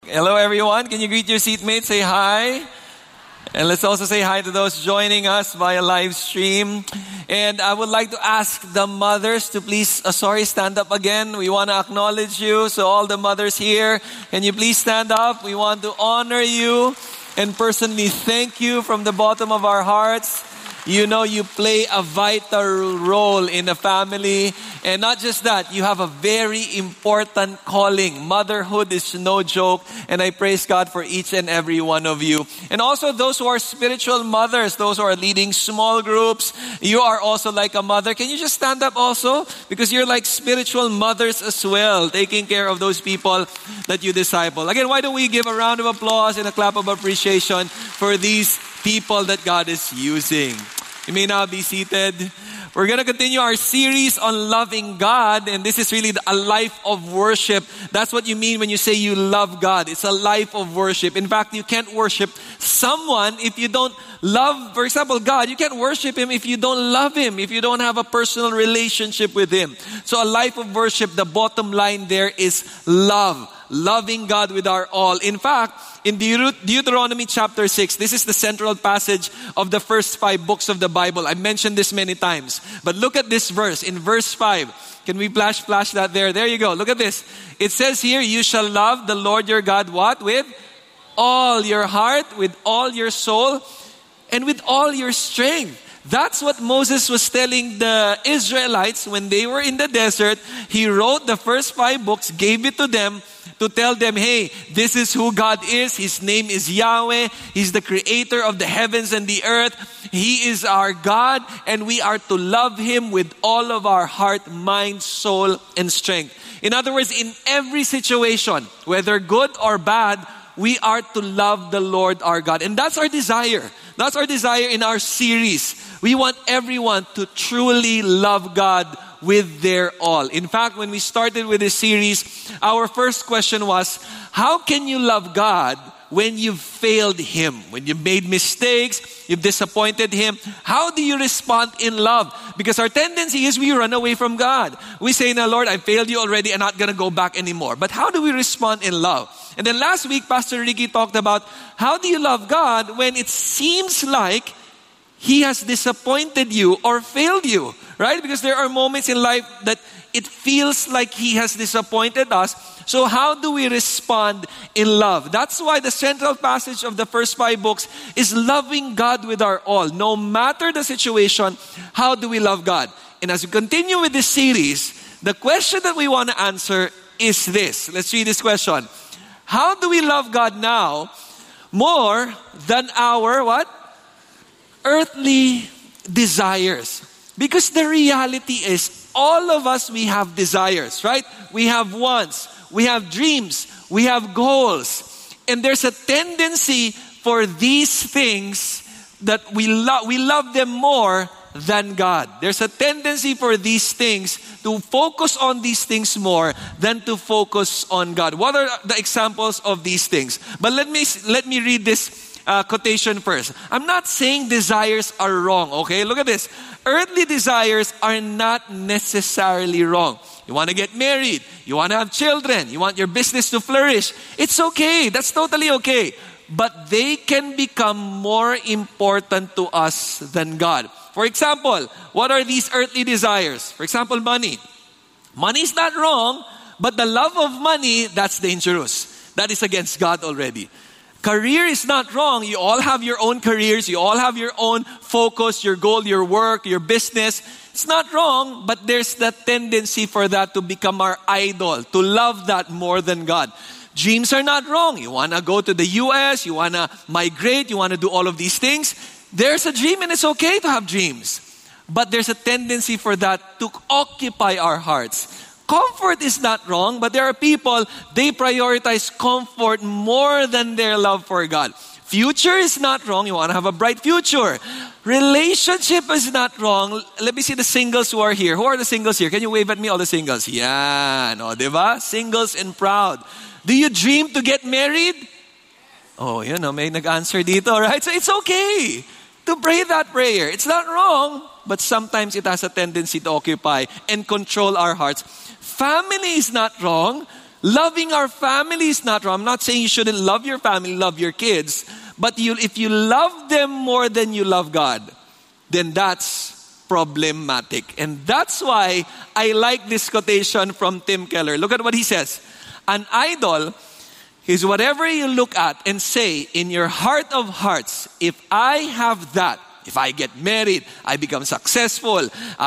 Hello, everyone. Can you greet your seatmates? Say hi. And let's also say hi to those joining us via live stream. And I would like to ask the mothers to please, stand up again. We want to acknowledge you. So all the mothers here, can you please stand up? We want to honor you and personally thank you from the bottom of our hearts. You know, you play a vital role in a family. And not just that, you have a very important calling. Motherhood is no joke. And I praise God for each and every one of you. And also those who are spiritual mothers, those who are leading small groups, you are also like a mother. Can you just stand up also? Because you're like spiritual mothers as well, taking care of those people that you disciple. Again, why don't we give a round of applause and a clap of appreciation for these people that God is using. You may now be seated. We're going to continue our series on loving God, and this is really a life of worship. That's what you mean when you say you love God. It's a life of worship. In fact, you can't worship someone if you don't love, for example, God. You can't worship Him if you don't love Him, if you don't have a personal relationship with Him. So a life of worship, the bottom line there is love. Loving God with our all. In fact, in Deuteronomy chapter 6, this is the central passage of the first 5 books of the Bible. I mentioned this many times. But look at this verse. In verse 5, can we flash that there? There you go. Look at this. It says here, you shall love the Lord your God, what? With all your heart, with all your soul, and with all your strength. That's what Moses was telling the Israelites when they were in the desert. He wrote the first 5 books, gave it to them to tell them, hey, this is who God is. His name is Yahweh. He's the creator of the heavens and the earth. He is our God, and we are to love Him with all of our heart, mind, soul, and strength. In other words, in every situation, whether good or bad, we are to love the Lord our God. And that's our desire. That's our desire in our series. We want everyone to truly love God with their all. In fact, when we started with this series, our first question was, how can you love God when you've failed Him? When you've made mistakes, you've disappointed Him, how do you respond in love? Because our tendency is we run away from God. We say, now Lord, I failed you already, I'm not going to go back anymore. But how do we respond in love? And then last week, Pastor Ricky talked about how do you love God when it seems like He has disappointed you or failed you, right? Because there are moments in life that it feels like He has disappointed us. So how do we respond in love? That's why the central passage of the first 5 books is loving God with our all. No matter the situation, how do we love God? And as we continue with this series, the question that we want to answer is this. Let's read this question. How do we love God now more than our what? Earthly desires? Because the reality is, all of us, we have desires, right? We have wants, we have dreams, we have goals. And there's a tendency for these things that we love them more than God. There's a tendency for these things to focus on these things more than to focus on God. What are the examples of these things? But let me read this quotation first. I'm not saying desires are wrong, okay? Look at this. Earthly desires are not necessarily wrong. You want to get married. You want to have children. You want your business to flourish. It's okay. That's totally okay. But they can become more important to us than God. For example, what are these earthly desires? For example, money. Money is not wrong, but the love of money, that's dangerous. That is against God already. Career is not wrong. You all have your own careers. You all have your own focus, your goal, your work, your business. It's not wrong, but there's that tendency for that to become our idol, to love that more than God. Dreams are not wrong. You want to go to the US, you want to migrate, you want to do all of these things. There's a dream and it's okay to have dreams. But there's a tendency for that to occupy our hearts. Comfort is not wrong, but there are people, they prioritize comfort more than their love for God. Future is not wrong. You want to have a bright future. Relationship is not wrong. Let me see the singles who are here. Who are the singles here? Can you wave at me, all the singles? Yeah, no, diba? Singles and proud. Do you dream to get married? Oh, may nag-answer dito, right? So it's okay to pray that prayer. It's not wrong, but sometimes it has a tendency to occupy and control our hearts. Family is not wrong, Loving our family is not wrong. I'm not saying you shouldn't love your family, love your kids. But if you love them more than you love God, then that's problematic. And that's why I like this quotation from Tim Keller. Look at what he says. An idol is whatever you look at and say in your heart of hearts, if I have that, if I get married, I become successful,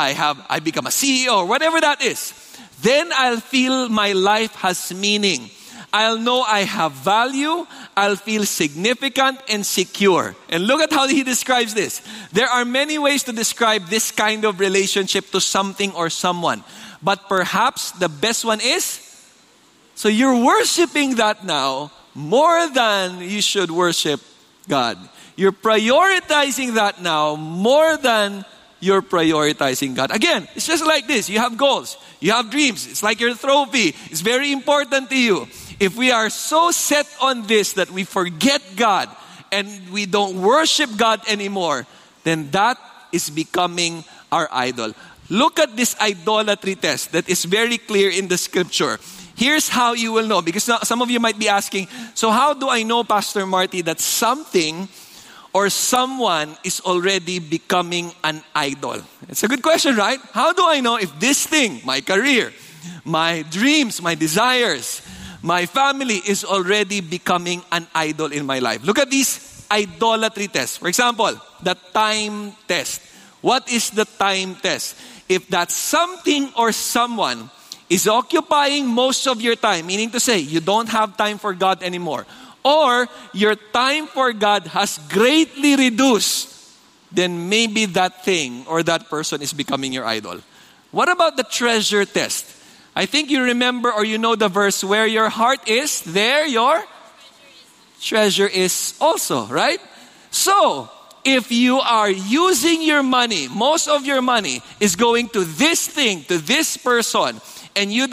I become a CEO, whatever that is, then I'll feel my life has meaning. I'll know I have value. I'll feel significant and secure. And look at how he describes this. There are many ways to describe this kind of relationship to something or someone. But perhaps the best one is, so you're worshiping that now more than you should worship God. You're prioritizing that now more than you're prioritizing God. Again, it's just like this. You have goals. You have dreams. It's like your trophy. It's very important to you. If we are so set on this that we forget God and we don't worship God anymore, then that is becoming our idol. Look at this idolatry test that is very clear in the scripture. Here's how you will know. Because some of you might be asking, so how do I know, Pastor Marty, that something or someone is already becoming an idol? It's a good question, right? How do I know if this thing, my career, my dreams, my desires, my family is already becoming an idol in my life? Look at these idolatry tests. For example, the time test. What is the time test? If that something or someone is occupying most of your time, meaning to say you don't have time for God anymore, or your time for God has greatly reduced, then maybe that thing or that person is becoming your idol. What about the treasure test? I think you remember or you know the verse, where your heart is, there your treasure is also, right? So, if you are using your money, most of your money is going to this thing, to this person, and you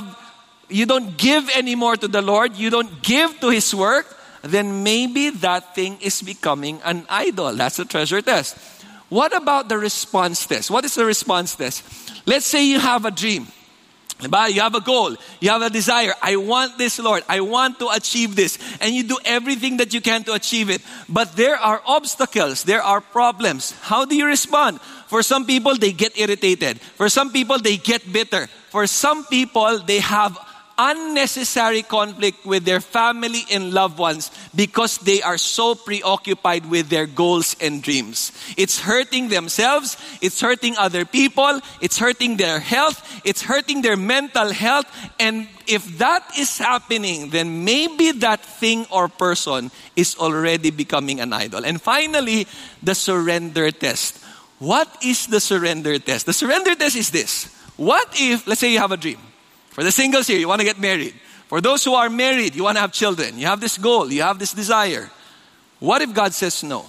don't give anymore to the Lord, you don't give to His work, then maybe that thing is becoming an idol. That's the treasure test. What about the response test? What is the response test? Let's say you have a dream. You have a goal. You have a desire. I want this, Lord. I want to achieve this. And you do everything that you can to achieve it. But there are obstacles. There are problems. How do you respond? For some people, they get irritated. For some people, they get bitter. For some people, they have unnecessary conflict with their family and loved ones because they are so preoccupied with their goals and dreams. It's hurting themselves, it's hurting other people, it's hurting their health, it's hurting their mental health. And if that is happening, then maybe that thing or person is already becoming an idol. And finally, the surrender test. What is the surrender test? The surrender test is this. What if, let's say you have a dream. For the singles here, you want to get married. For those who are married, you want to have children. You have this goal. You have this desire. What if God says no?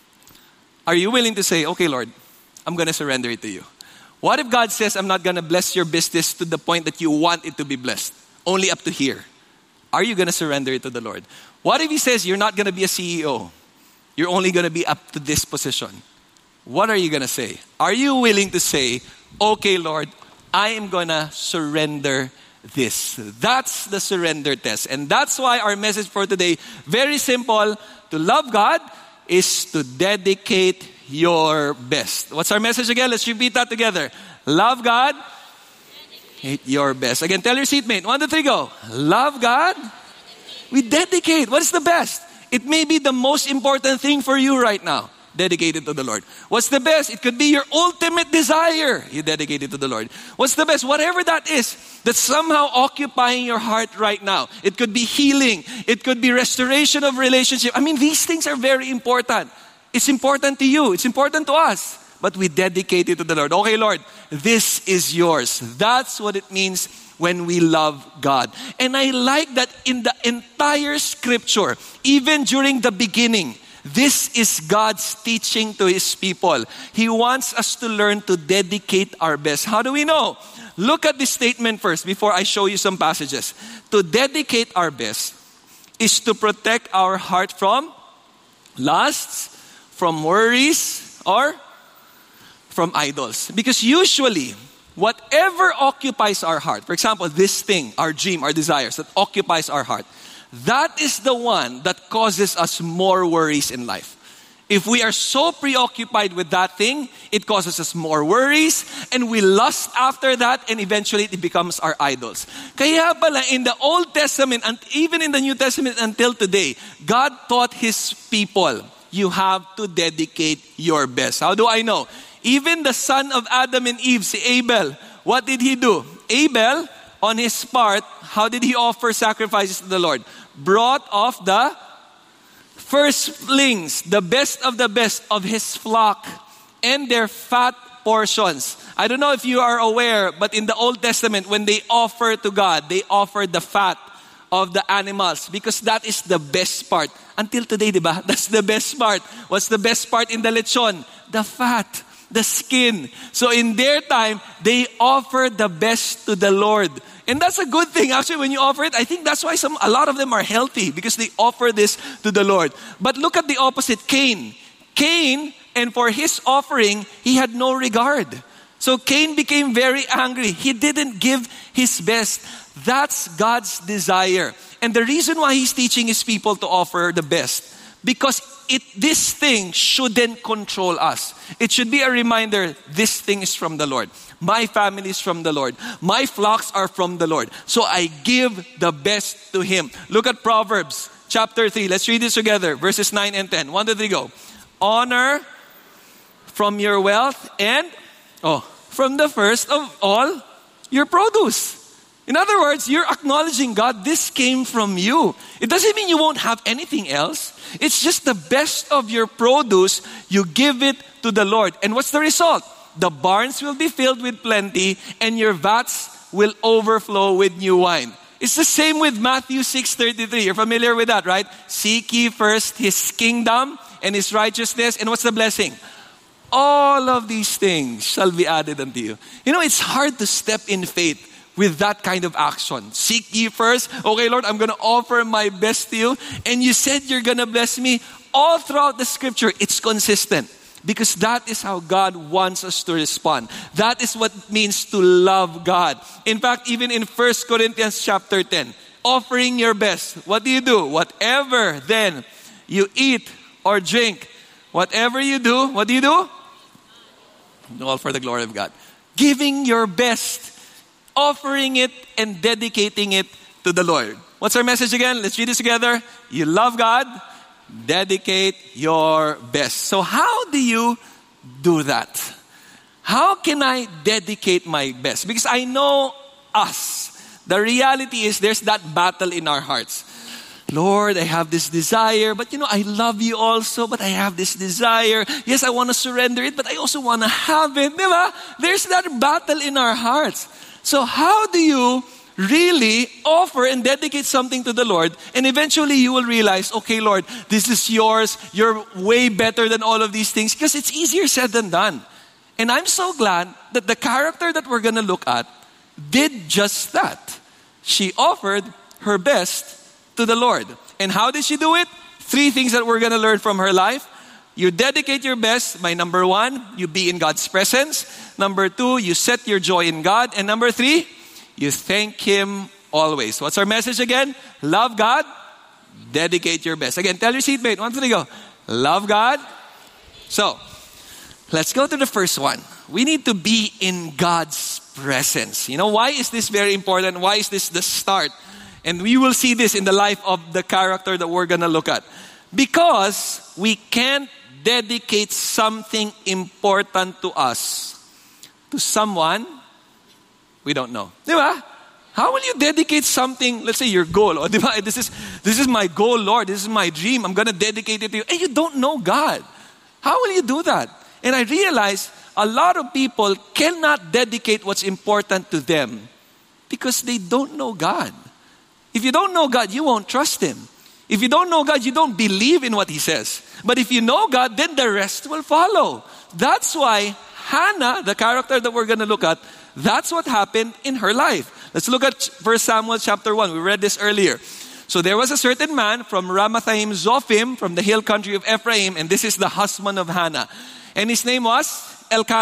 Are you willing to say, okay, Lord, I'm going to surrender it to you? What if God says, I'm not going to bless your business to the point that you want it to be blessed? Only up to here. Are you going to surrender it to the Lord? What if He says, you're not going to be a CEO? You're only going to be up to this position. What are you going to say? Are you willing to say, okay, Lord, I am going to surrender this? That's the surrender test. And that's why our message for today, very simple. To love God is to dedicate your best. What's our message again? Let's repeat that together. Love God, dedicate your best. Again, tell your seatmate. 1, 2, 3, go. Love God, we dedicate. What is the best? It may be the most important thing for you right now. Dedicated to the Lord. What's the best? It could be your ultimate desire. You dedicate it to the Lord. What's the best? Whatever that is, that's somehow occupying your heart right now. It could be healing. It could be restoration of relationship. I mean, these things are very important. It's important to you. It's important to us. But we dedicate it to the Lord. Okay, Lord, this is yours. That's what it means when we love God. And I like that in the entire scripture, even during the beginning, this is God's teaching to His people. He wants us to learn to dedicate our best. How do we know? Look at this statement first before I show you some passages. To dedicate our best is to protect our heart from lusts, from worries, or from idols. Because usually, whatever occupies our heart, for example, this thing, our dream, our desires that occupies our heart, that is the one that causes us more worries in life. If we are so preoccupied with that thing, it causes us more worries, and we lust after that, and eventually it becomes our idols. Kaya pala, in the Old Testament, and even in the New Testament until today, God taught His people, you have to dedicate your best. How do I know? Even the son of Adam and Eve, si Abel, what did he do? Abel, on his part, how did he offer sacrifices to the Lord? Brought off the firstlings, the best of his flock, and their fat portions. I don't know if you are aware, but in the Old Testament, when they offer to God, they offer the fat of the animals because that is the best part. Until today, diba? That's the best part. What's the best part in the lechon? The fat, the skin. So in their time, they offer the best to the Lord. And that's a good thing. Actually, when you offer it, I think that's why a lot of them are healthy because they offer this to the Lord. But look at the opposite, Cain. Cain, and for his offering, he had no regard. So Cain became very angry. He didn't give his best. That's God's desire. And the reason why He's teaching His people to offer the best, because this thing shouldn't control us. It should be a reminder, this thing is from the Lord. My family is from the Lord. My flocks are from the Lord. So I give the best to Him. Look at Proverbs chapter 3. Let's read this together. Verses 9 and 10. 1, 2, 3, go. Honor from your wealth and from the first of all your produce. In other words, you're acknowledging, God, this came from you. It doesn't mean you won't have anything else. It's just the best of your produce. You give it to the Lord. And what's the result? The barns will be filled with plenty and your vats will overflow with new wine. It's the same with Matthew 6:33. You're familiar with that, right? Seek ye first His kingdom and His righteousness. And what's the blessing? All of these things shall be added unto you. You know, it's hard to step in faith with that kind of action. Seek ye first. Okay, Lord, I'm going to offer my best to you. And you said you're going to bless me. All throughout the scripture, it's consistent. Because that is how God wants us to respond. That is what it means to love God. In fact, even in 1 Corinthians chapter 10, offering your best. What do? Whatever then you eat or drink, whatever you do, what do? All for the glory of God. Giving your best. Offering it and dedicating it to the Lord. What's our message again? Let's read this together. You love God, dedicate your best. So how do you do that? How can I dedicate my best? Because I know us. The reality is there's that battle in our hearts. Lord, I have this desire, but I love you also, but I have this desire. Yes, I want to surrender it, but I also want to have it. Diba? There's that battle in our hearts. So how do you really offer and dedicate something to the Lord? And eventually you will realize, okay, Lord, this is yours. You're way better than all of these things because it's easier said than done. And I'm so glad that the character that we're going to look at did just that. She offered her best to the Lord. And how did she do it? 3 things that we're going to learn from her life. You dedicate your best by number 1, you be in God's presence. Number 2, you set your joy in God. And number 3, you thank Him always. What's our message again? Love God, dedicate your best. Again, tell your seatmate, 1, 2, 3, go. Love God. So, let's go to the first one. We need to be in God's presence. Why is this very important? Why is this the start? And we will see this in the life of the character that we're going to look at. Because we can't dedicate something important to us to someone we don't know. Diba? How will you dedicate something, let's say your goal, or diba? This is my goal, Lord, this is my dream, I'm going to dedicate it to you. And you don't know God. How will you do that? And I realize a lot of people cannot dedicate what's important to them because they don't know God. If you don't know God, you won't trust Him. If you don't know God, you don't believe in what He says. But if you know God, then the rest will follow. That's why Hannah, the character that we're going to look at, that's what happened in her life. Let's look at 1 Samuel chapter 1. We read this earlier. So there was a certain man from Ramathaim Zophim, from the hill country of Ephraim, and this is the husband of Hannah. And his name was Elkanah.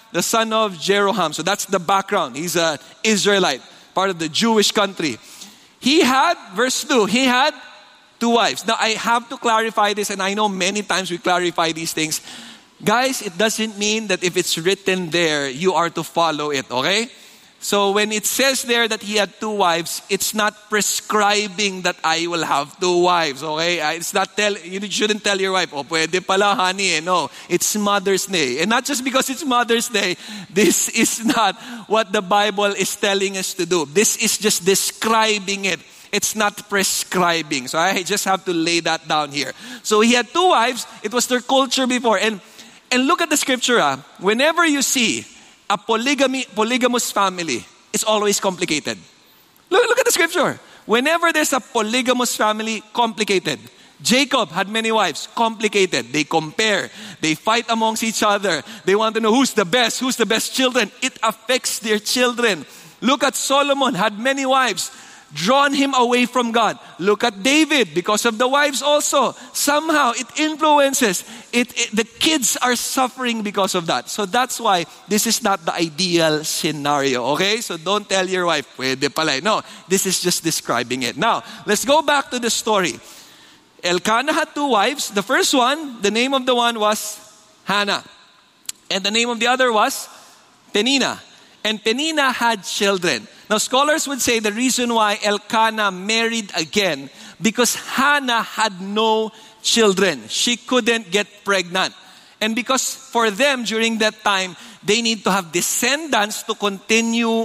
the son of Jeroham. So that's the background. He's an Israelite, part of the Jewish country. He had, verse 2, he had 2 wives. Now, I have to clarify this, and I know many times we clarify these things. Guys, it doesn't mean that if it's written there, you are to follow it, okay? So when it says there that he had 2 wives, it's not prescribing that I will have 2 wives, okay? It's not you shouldn't tell your wife, oh, pwede pala, honey. No, it's Mother's Day. And not just because it's Mother's Day, this is not what the Bible is telling us to do. This is just describing it. It's not prescribing. So I just have to lay that down here. So he had 2 wives. It was their culture before. And look at the scripture. Whenever you see a polygamous family, it's always complicated. Look at the scripture. Whenever there's a polygamous family, complicated. Jacob had many wives, complicated. They compare. They fight amongst each other. They want to know who's the best children. It affects their children. Look at Solomon, had many wives, drawn him away from God. Look at David, because of the wives also. Somehow it influences. The kids are suffering because of that. So that's why this is not the ideal scenario. Okay? So don't tell your wife, pwede pala. No, this is just describing it. Now, let's go back to the story. Elkanah had 2 wives. The first one, the name of the one was Hannah. And the name of the other was Peninnah. And Peninnah had children. Now, scholars would say the reason why Elkanah married again, because Hannah had no children. She couldn't get pregnant. And because for them during that time, they need to have descendants to continue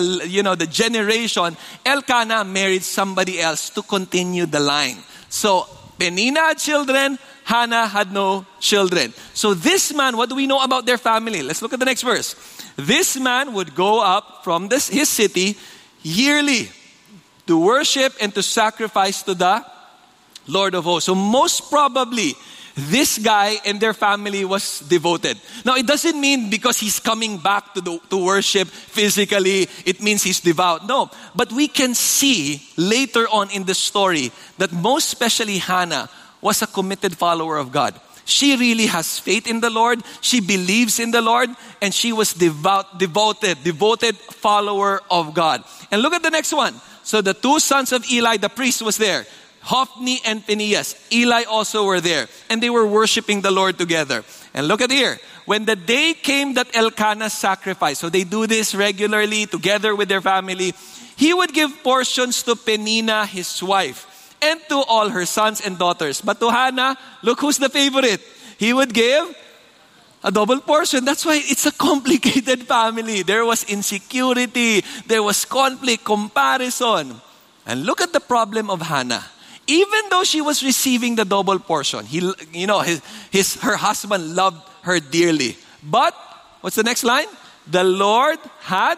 the generation. Elkanah married somebody else to continue the line. So, Peninnah had children, Hannah had no children. So this man, what do we know about their family? Let's look at the next verse. This man would go up from his city yearly to worship and to sacrifice to the Lord of hosts. So most probably, this guy and their family was devoted. Now, it doesn't mean because he's coming back to worship physically, it means he's devout. No, but we can see later on in the story that most especially Hannah was a committed follower of God. She really has faith in the Lord. She believes in the Lord. And she was devoted follower of God. And look at the next one. So the 2 sons of Eli, the priest was there. Hophni and Phinehas. Eli also were there. And they were worshiping the Lord together. And look at here. When the day came that Elkanah sacrificed, so they do this regularly together with their family, he would give portions to Peninnah, his wife, and to all her sons and daughters. But to Hannah, look who's the favorite. He would give a double portion. That's why it's a complicated family. There was insecurity. There was conflict, comparison. And look at the problem of Hannah. Even though she was receiving the double portion, her husband loved her dearly. But, what's the next line? The Lord had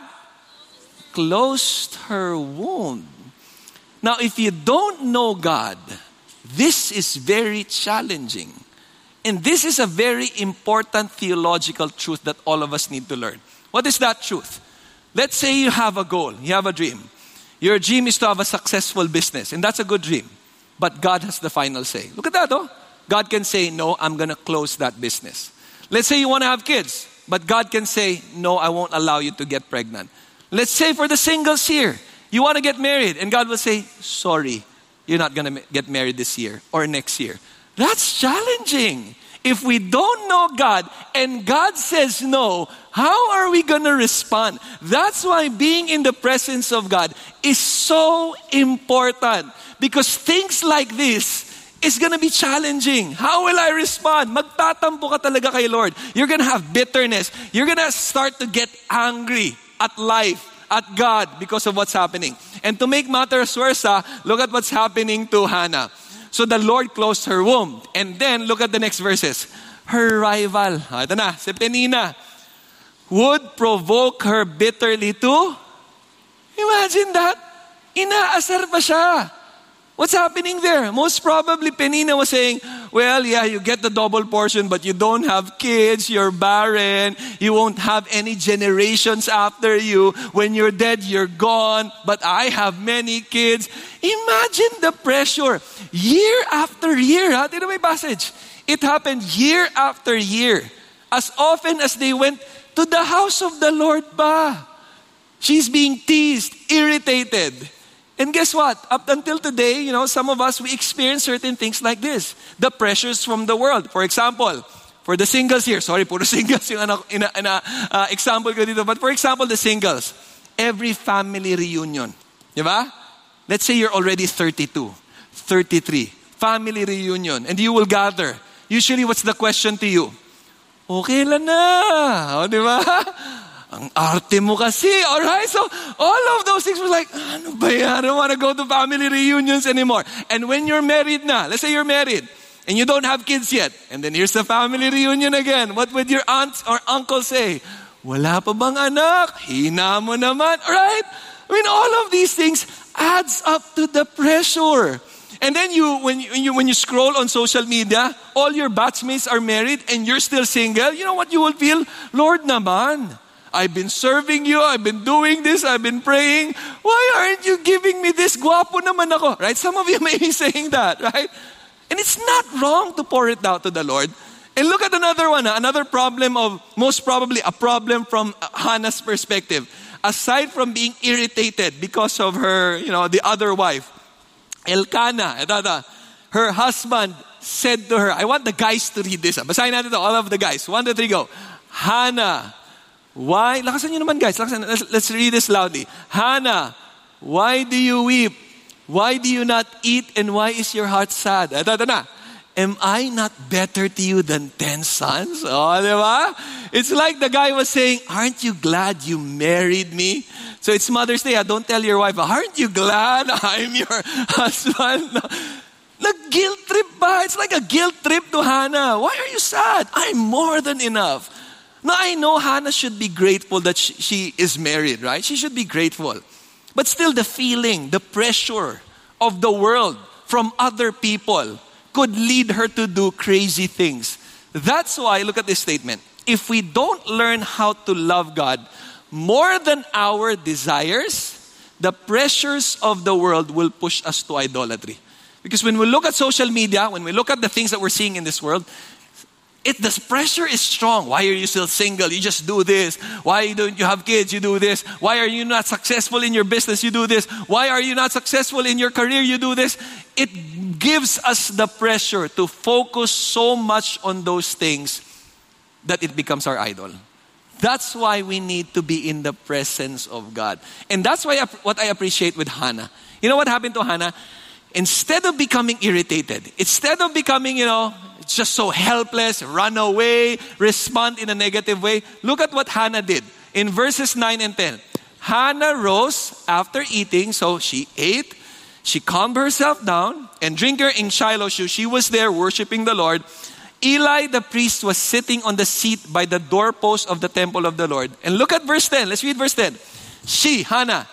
closed her womb. Now, if you don't know God, this is very challenging. And this is a very important theological truth that all of us need to learn. What is that truth? Let's say you have a goal, you have a dream. Your dream is to have a successful business, and that's a good dream. But God has the final say. Look at that, oh. God can say, no, I'm going to close that business. Let's say you want to have kids, but God can say, no, I won't allow you to get pregnant. Let's say for the singles here, you want to get married, and God will say, sorry, you're not going to get married this year or next year. That's challenging. If we don't know God and God says no, how are we going to respond? That's why being in the presence of God is so important. Because things like this is going to be challenging. How will I respond? Magtatampo ka talaga kay Lord. You're going to have bitterness. You're going to start to get angry at life, at God, because of what's happening. And to make matters worse, look at what's happening to Hannah. So the Lord closed her womb. And then, look at the next verses. Her rival, ito na, si Peninnah, would provoke her bitterly to, imagine that, inaasar pa siya. What's happening there? Most probably Peninnah was saying, well, yeah, you get the double portion, but you don't have kids, you're barren, you won't have any generations after you. When you're dead, you're gone, but I have many kids. Imagine the pressure. Year after year, Tignan mo yung passage. It happened year after year. As often as they went to the house of the Lord pa. She's being teased, irritated. And guess what? Up until today, some of us, we experience certain things like this. The pressures from the world. For example, for the singles here, sorry, puro singles yung example ko dito. But for example, the singles, every family reunion, di ba? Let's say you're already 32, 33, family reunion, and you will gather. Usually, what's the question to you? Okay lang na, di ba? Ang arte mo kasi. Alright, so all of those things were like, ano ba yan? I don't want to go to family reunions anymore. And when you're married na, let's say you're married, and you don't have kids yet, and then here's the family reunion again. What would your aunt or uncle say? Wala pa bang anak? Hina mo naman. Alright? I mean, all of these things adds up to the pressure. And then when you scroll on social media, all your batchmates are married and you're still single. You know what you will feel? Lord naman, I've been serving you, I've been doing this, I've been praying. Why aren't you giving me this? Guwapo naman ako. Right? Some of you may be saying that, right? And it's not wrong to pour it out to the Lord. And look at another one, another problem most probably a problem from Hannah's perspective. Aside from being irritated because of her, the other wife, Elkanah, her husband said to her, I want the guys to read this. Basahin natin to, all of the guys. 1, 2, 3, go. Hannah, why? Lakasan nyo naman guys. Let's read this loudly. Hannah, why do you weep? Why do you not eat? And why is your heart sad? Ito na. Am I not better to you than 10 sons? Oh, di ba? It's like the guy was saying, aren't you glad you married me? So it's Mother's Day. Don't tell your wife, aren't you glad I'm your husband? No. Guilt trip ba? It's like a guilt trip to Hannah. Why are you sad? I'm more than enough. Now, I know Hannah should be grateful that she is married, right? She should be grateful. But still the feeling, the pressure of the world from other people could lead her to do crazy things. That's why, look at this statement. If we don't learn how to love God more than our desires, the pressures of the world will push us to idolatry. Because when we look at social media, when we look at the things that we're seeing in this world, the pressure is strong. Why are you still single? You just do this. Why don't you have kids? You do this. Why are you not successful in your business? You do this. Why are you not successful in your career? You do this. It gives us the pressure to focus so much on those things that it becomes our idol. That's why we need to be in the presence of God. And that's why what I appreciate with Hannah. You know what happened to Hannah? Instead of becoming irritated, instead of becoming, just so helpless, run away, respond in a negative way, look at what Hannah did. In verses 9 and 10, Hannah rose after eating, so she ate, she calmed herself down, and drank her in Shiloh. She was there worshiping the Lord. Eli the priest was sitting on the seat by the doorpost of the temple of the Lord. And look at verse 10. Let's read verse 10. She, Hannah,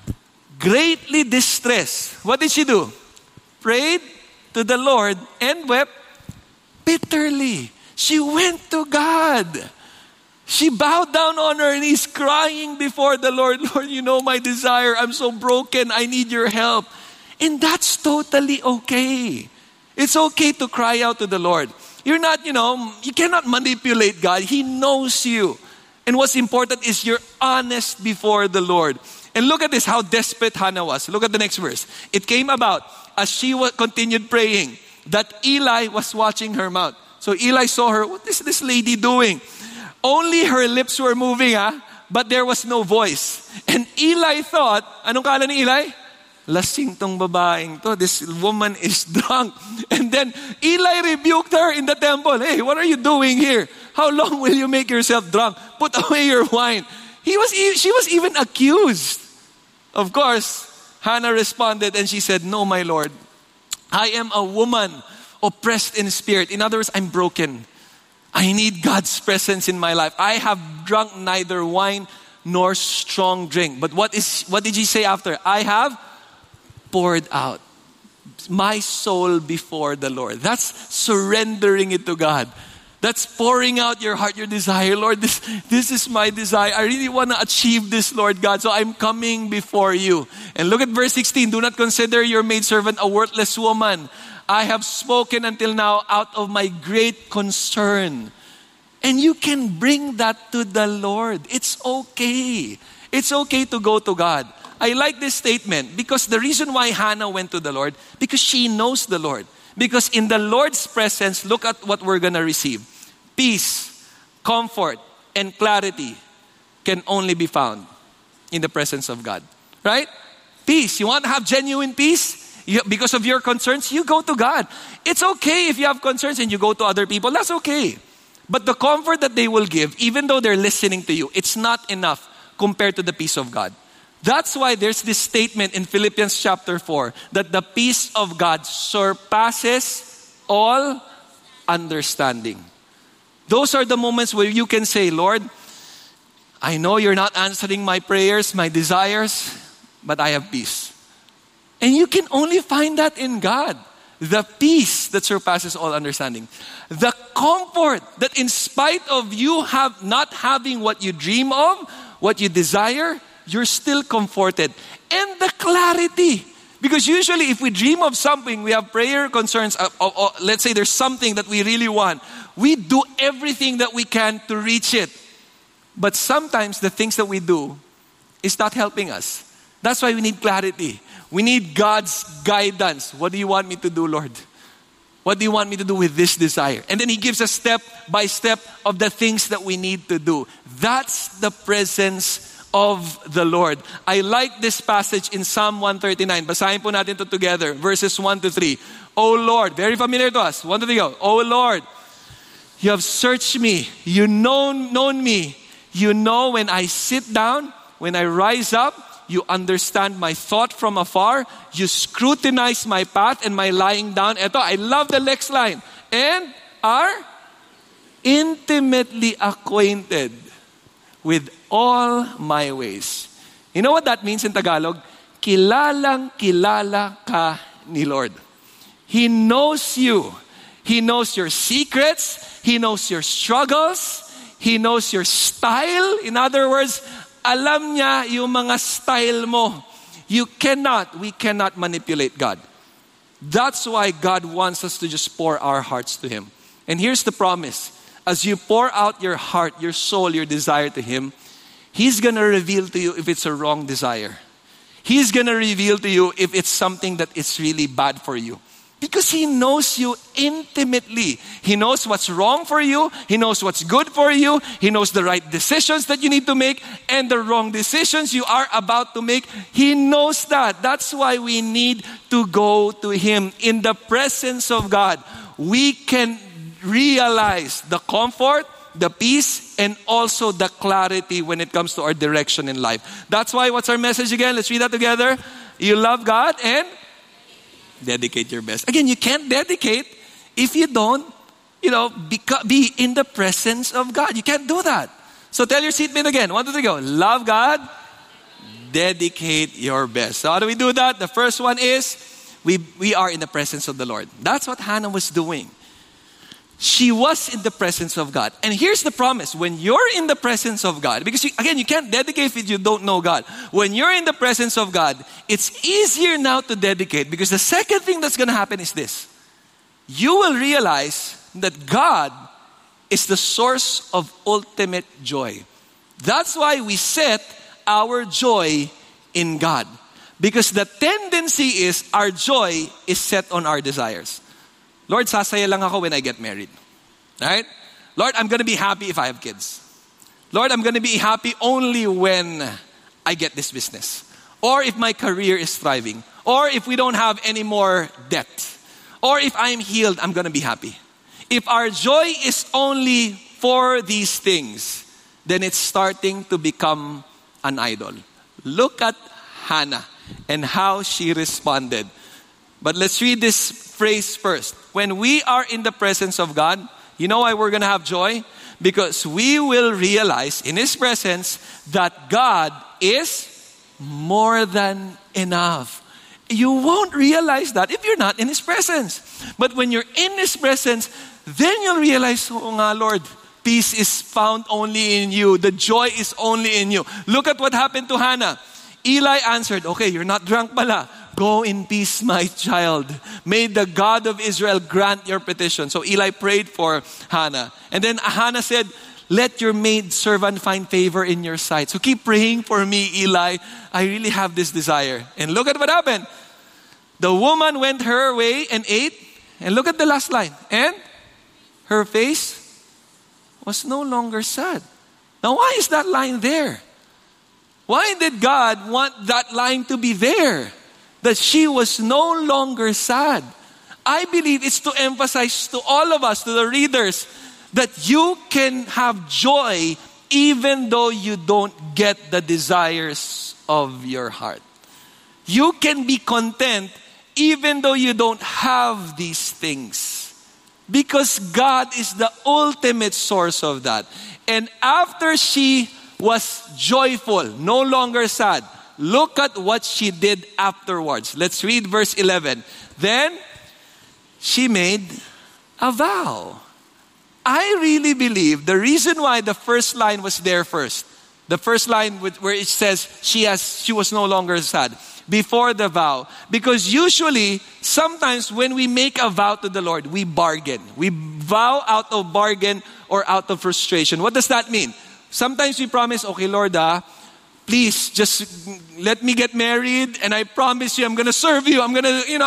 greatly distressed. What did she do? Prayed to the Lord and wept bitterly. She went to God. She bowed down on her knees, crying before the Lord. Lord, you know my desire. I'm so broken. I need your help. And that's totally okay. It's okay to cry out to the Lord. You're not, you cannot manipulate God. He knows you. And what's important is you're honest before the Lord. And look at this, how desperate Hannah was. Look at the next verse. It came about as she continued praying that Eli was watching her mouth. So Eli saw her, what is this lady doing? Only her lips were moving, but there was no voice. And Eli thought, anong kala ni Eli? Lasing tong babaeng to. This woman is drunk. And then Eli rebuked her in the temple. Hey, what are you doing here? How long will you make yourself drunk? Put away your wine. She was even accused. Of course, Hannah responded and she said, no, my Lord. I am a woman oppressed in spirit. In other words, I'm broken. I need God's presence in my life. I have drunk neither wine nor strong drink. But what did she say after? I have poured out my soul before the Lord. That's surrendering it to God. That's pouring out your heart, your desire. Lord, this is my desire. I really want to achieve this, Lord God. So I'm coming before you. And look at verse 16. Do not consider your maidservant a worthless woman. I have spoken until now out of my great concern. And you can bring that to the Lord. It's okay. It's okay to go to God. I like this statement because the reason why Hannah went to the Lord, because she knows the Lord. Because in the Lord's presence, look at what we're going to receive. Peace, comfort, and clarity can only be found in the presence of God. Right? Peace. You want to have genuine peace? Because of your concerns, you go to God. It's okay if you have concerns and you go to other people. That's okay. But the comfort that they will give, even though they're listening to you, it's not enough compared to the peace of God. That's why there's this statement in Philippians chapter 4 that the peace of God surpasses all understanding. Those are the moments where you can say, Lord, I know you're not answering my prayers, my desires, but I have peace. And you can only find that in God. The peace that surpasses all understanding. The comfort that in spite of you not having what you dream of, what you desire, you're still comforted. And the clarity. Because usually if we dream of something, we have prayer concerns, let's say there's something that we really want, we do everything that we can to reach it. But sometimes the things that we do is not helping us. That's why we need clarity. We need God's guidance. What do you want me to do, Lord? What do you want me to do with this desire? And then He gives us step by step of the things that we need to do. That's the presence of the Lord. I like this passage in Psalm 139. Basahin po natin ito together. Verses 1 to 3. O Lord, very familiar to us. 1 to 3 go. O Lord, you have searched me. You known me. You know when I sit down, when I rise up. You understand my thought from afar. You scrutinize my path and my lying down. Ito, I love the next line. And are intimately acquainted with all my ways. You know what that means in Tagalog? Kilalang kilala ka ni Lord. He knows you. He knows your secrets. He knows your struggles. He knows your style. In other words, alam niya yung mga style mo. We cannot manipulate God. That's why God wants us to just pour our hearts to Him. And here's the promise. As you pour out your heart, your soul, your desire to Him, He's going to reveal to you if it's a wrong desire. He's going to reveal to you if it's something that is really bad for you. Because He knows you intimately. He knows what's wrong for you. He knows what's good for you. He knows the right decisions that you need to make and the wrong decisions you are about to make. He knows that. That's why we need to go to Him. In the presence of God, we can realize the comfort, the peace, and also the clarity when it comes to our direction in life. That's why, what's our message again? Let's read that together. You love God and dedicate your best. Again, you can't dedicate if you don't, be in the presence of God. You can't do that. So tell your seatmate again. 1, 2, 3, go. Love God. Dedicate your best. So how do we do that? The first one is we are in the presence of the Lord. That's what Hannah was doing. She was in the presence of God. And here's the promise. When you're in the presence of God, because you can't dedicate if you don't know God. When you're in the presence of God, it's easier now to dedicate because the second thing that's going to happen is this. You will realize that God is the source of ultimate joy. That's why we set our joy in God. Because the tendency is our joy is set on our desires. Lord, sasaya lang ako when I get married. Right? Lord, I'm going to be happy if I have kids. Lord, I'm going to be happy only when I get this business. Or if my career is thriving. Or if we don't have any more debt. Or if I'm healed, I'm going to be happy. If our joy is only for these things, then it's starting to become an idol. Look at Hannah and how she responded. But let's read this phrase first. When we are in the presence of God, you know why we're going to have joy? Because we will realize in His presence that God is more than enough. You won't realize that if you're not in His presence. But when you're in His presence, then you'll realize, oh nga Lord, peace is found only in You. The joy is only in You. Look at what happened to Hannah. Eli answered, okay, you're not drunk pala. Go in peace, my child. May the God of Israel grant your petition. So Eli prayed for Hannah. And then Hannah said, let your maid servant find favor in your sight. So keep praying for me, Eli. I really have this desire. And look at what happened. The woman went her way and ate. And look at the last line. And her face was no longer sad. Now, why is that line there? Why did God want that line to be there? That she was no longer sad. I believe it's to emphasize to all of us, to the readers, that you can have joy even though you don't get the desires of your heart. You can be content even though you don't have these things. Because God is the ultimate source of that. And after she was joyful, no longer sad, look at what she did afterwards. Let's read verse 11. Then she made a vow. I really believe the reason why the first line was there first, the first line where it says she was no longer sad, before the vow. Because usually, sometimes when we make a vow to the Lord, we bargain. We vow out of bargain or out of frustration. What does that mean? Sometimes we promise, okay, Lord, please just let me get married, and I promise you I'm going to serve you. I'm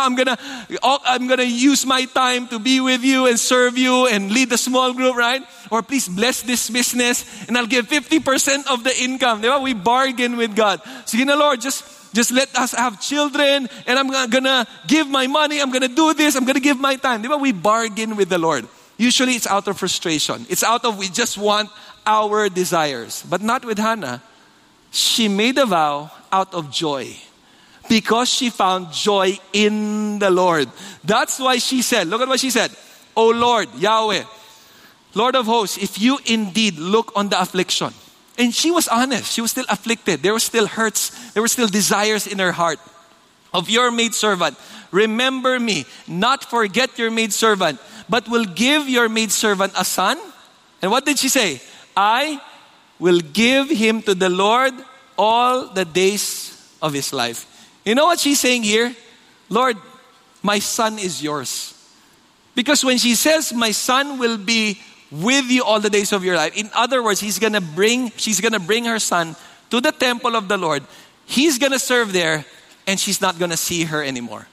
going to use my time to be with you and serve you and lead a small group, right? Or please bless this business and I'll give 50% of the income. We bargain with God. So, Lord, just let us have children, and I'm going to give my money. I'm going to do this. I'm going to give my time. We bargain with the Lord. Usually it's out of frustration. It's out of we just want our desires. But not with Hannah. She made a vow out of joy because she found joy in the Lord. That's why she said, look at what she said. O Lord, Yahweh, Lord of hosts, if you indeed look on the affliction. And she was honest. She was still afflicted. There were still hurts. There were still desires in her heart of your maidservant. Remember me, not forget your maidservant, but will give your maidservant a son. And what did she say? I will give him to the Lord all the days of his life. You know what she's saying here? Lord, my son is yours. Because when she says, my son will be with you all the days of your life, in other words, she's gonna bring her son to the temple of the Lord. He's gonna serve there, and she's not gonna see her anymore.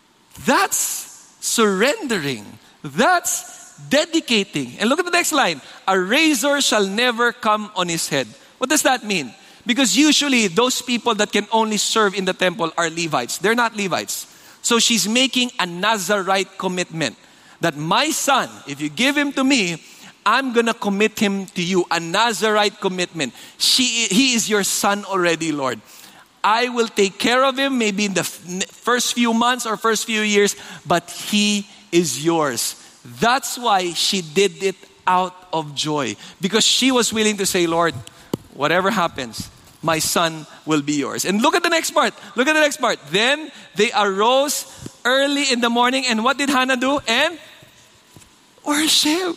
That's surrendering. That's dedicating. And look at the next line. A razor shall never come on his head. What does that mean? Because usually those people that can only serve in the temple are Levites. They're not Levites. So she's making a Nazarite commitment that my son, if you give him to me, I'm going to commit him to you. A Nazarite commitment. He is your son already, Lord. I will take care of him maybe in the first few months or first few years, but he is yours. That's why she did it out of joy. Because she was willing to say, Lord, whatever happens, my son will be yours. And look at the next part. Look at the next part. Then they arose early in the morning. And what did Hannah do? And worship.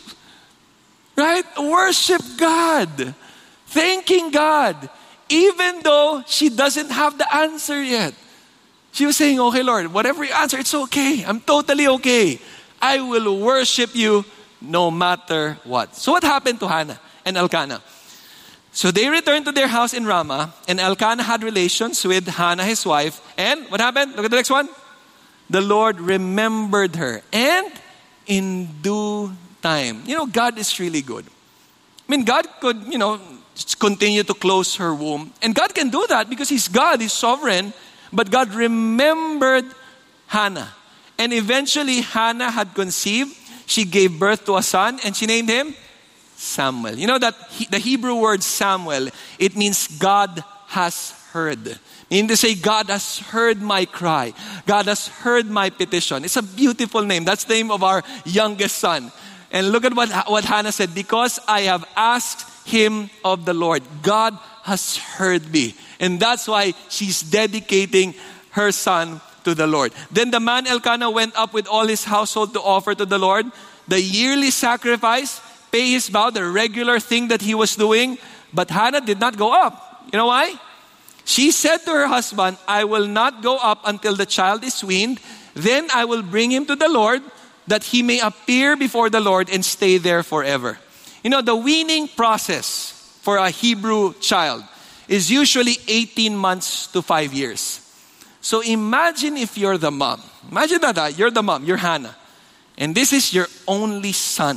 Right? Worship God. Thanking God. Even though she doesn't have the answer yet. She was saying, okay, Lord, whatever you answer, it's okay. I'm totally okay. I will worship you no matter what. So what happened to Hannah and Elkanah? So they returned to their house in Ramah, and Elkanah had relations with Hannah, his wife. And what happened? Look at the next one. The Lord remembered her. And in due time. God is really good. God could, continue to close her womb. And God can do that because He's God, He's sovereign. But God remembered Hannah. And eventually Hannah had conceived. She gave birth to a son and she named him Samuel. You know that the Hebrew word Samuel, it means God has heard. Meaning to say, God has heard my cry. God has heard my petition. It's a beautiful name. That's the name of our youngest son. And look at what Hannah said. Because I have asked him of the Lord. God has heard me. And that's why she's dedicating her son to the Lord. Then the man Elkanah went up with all his household to offer to the Lord the yearly sacrifice, pay his vow, the regular thing that he was doing. But Hannah did not go up. You know why? She said to her husband, I will not go up until the child is weaned. Then I will bring him to the Lord, that he may appear before the Lord and stay there forever. You know, the weaning process for a Hebrew child is usually 18 months to 5 years. So imagine if you're the mom. Imagine that, you're the mom, you're Hannah. And this is your only son.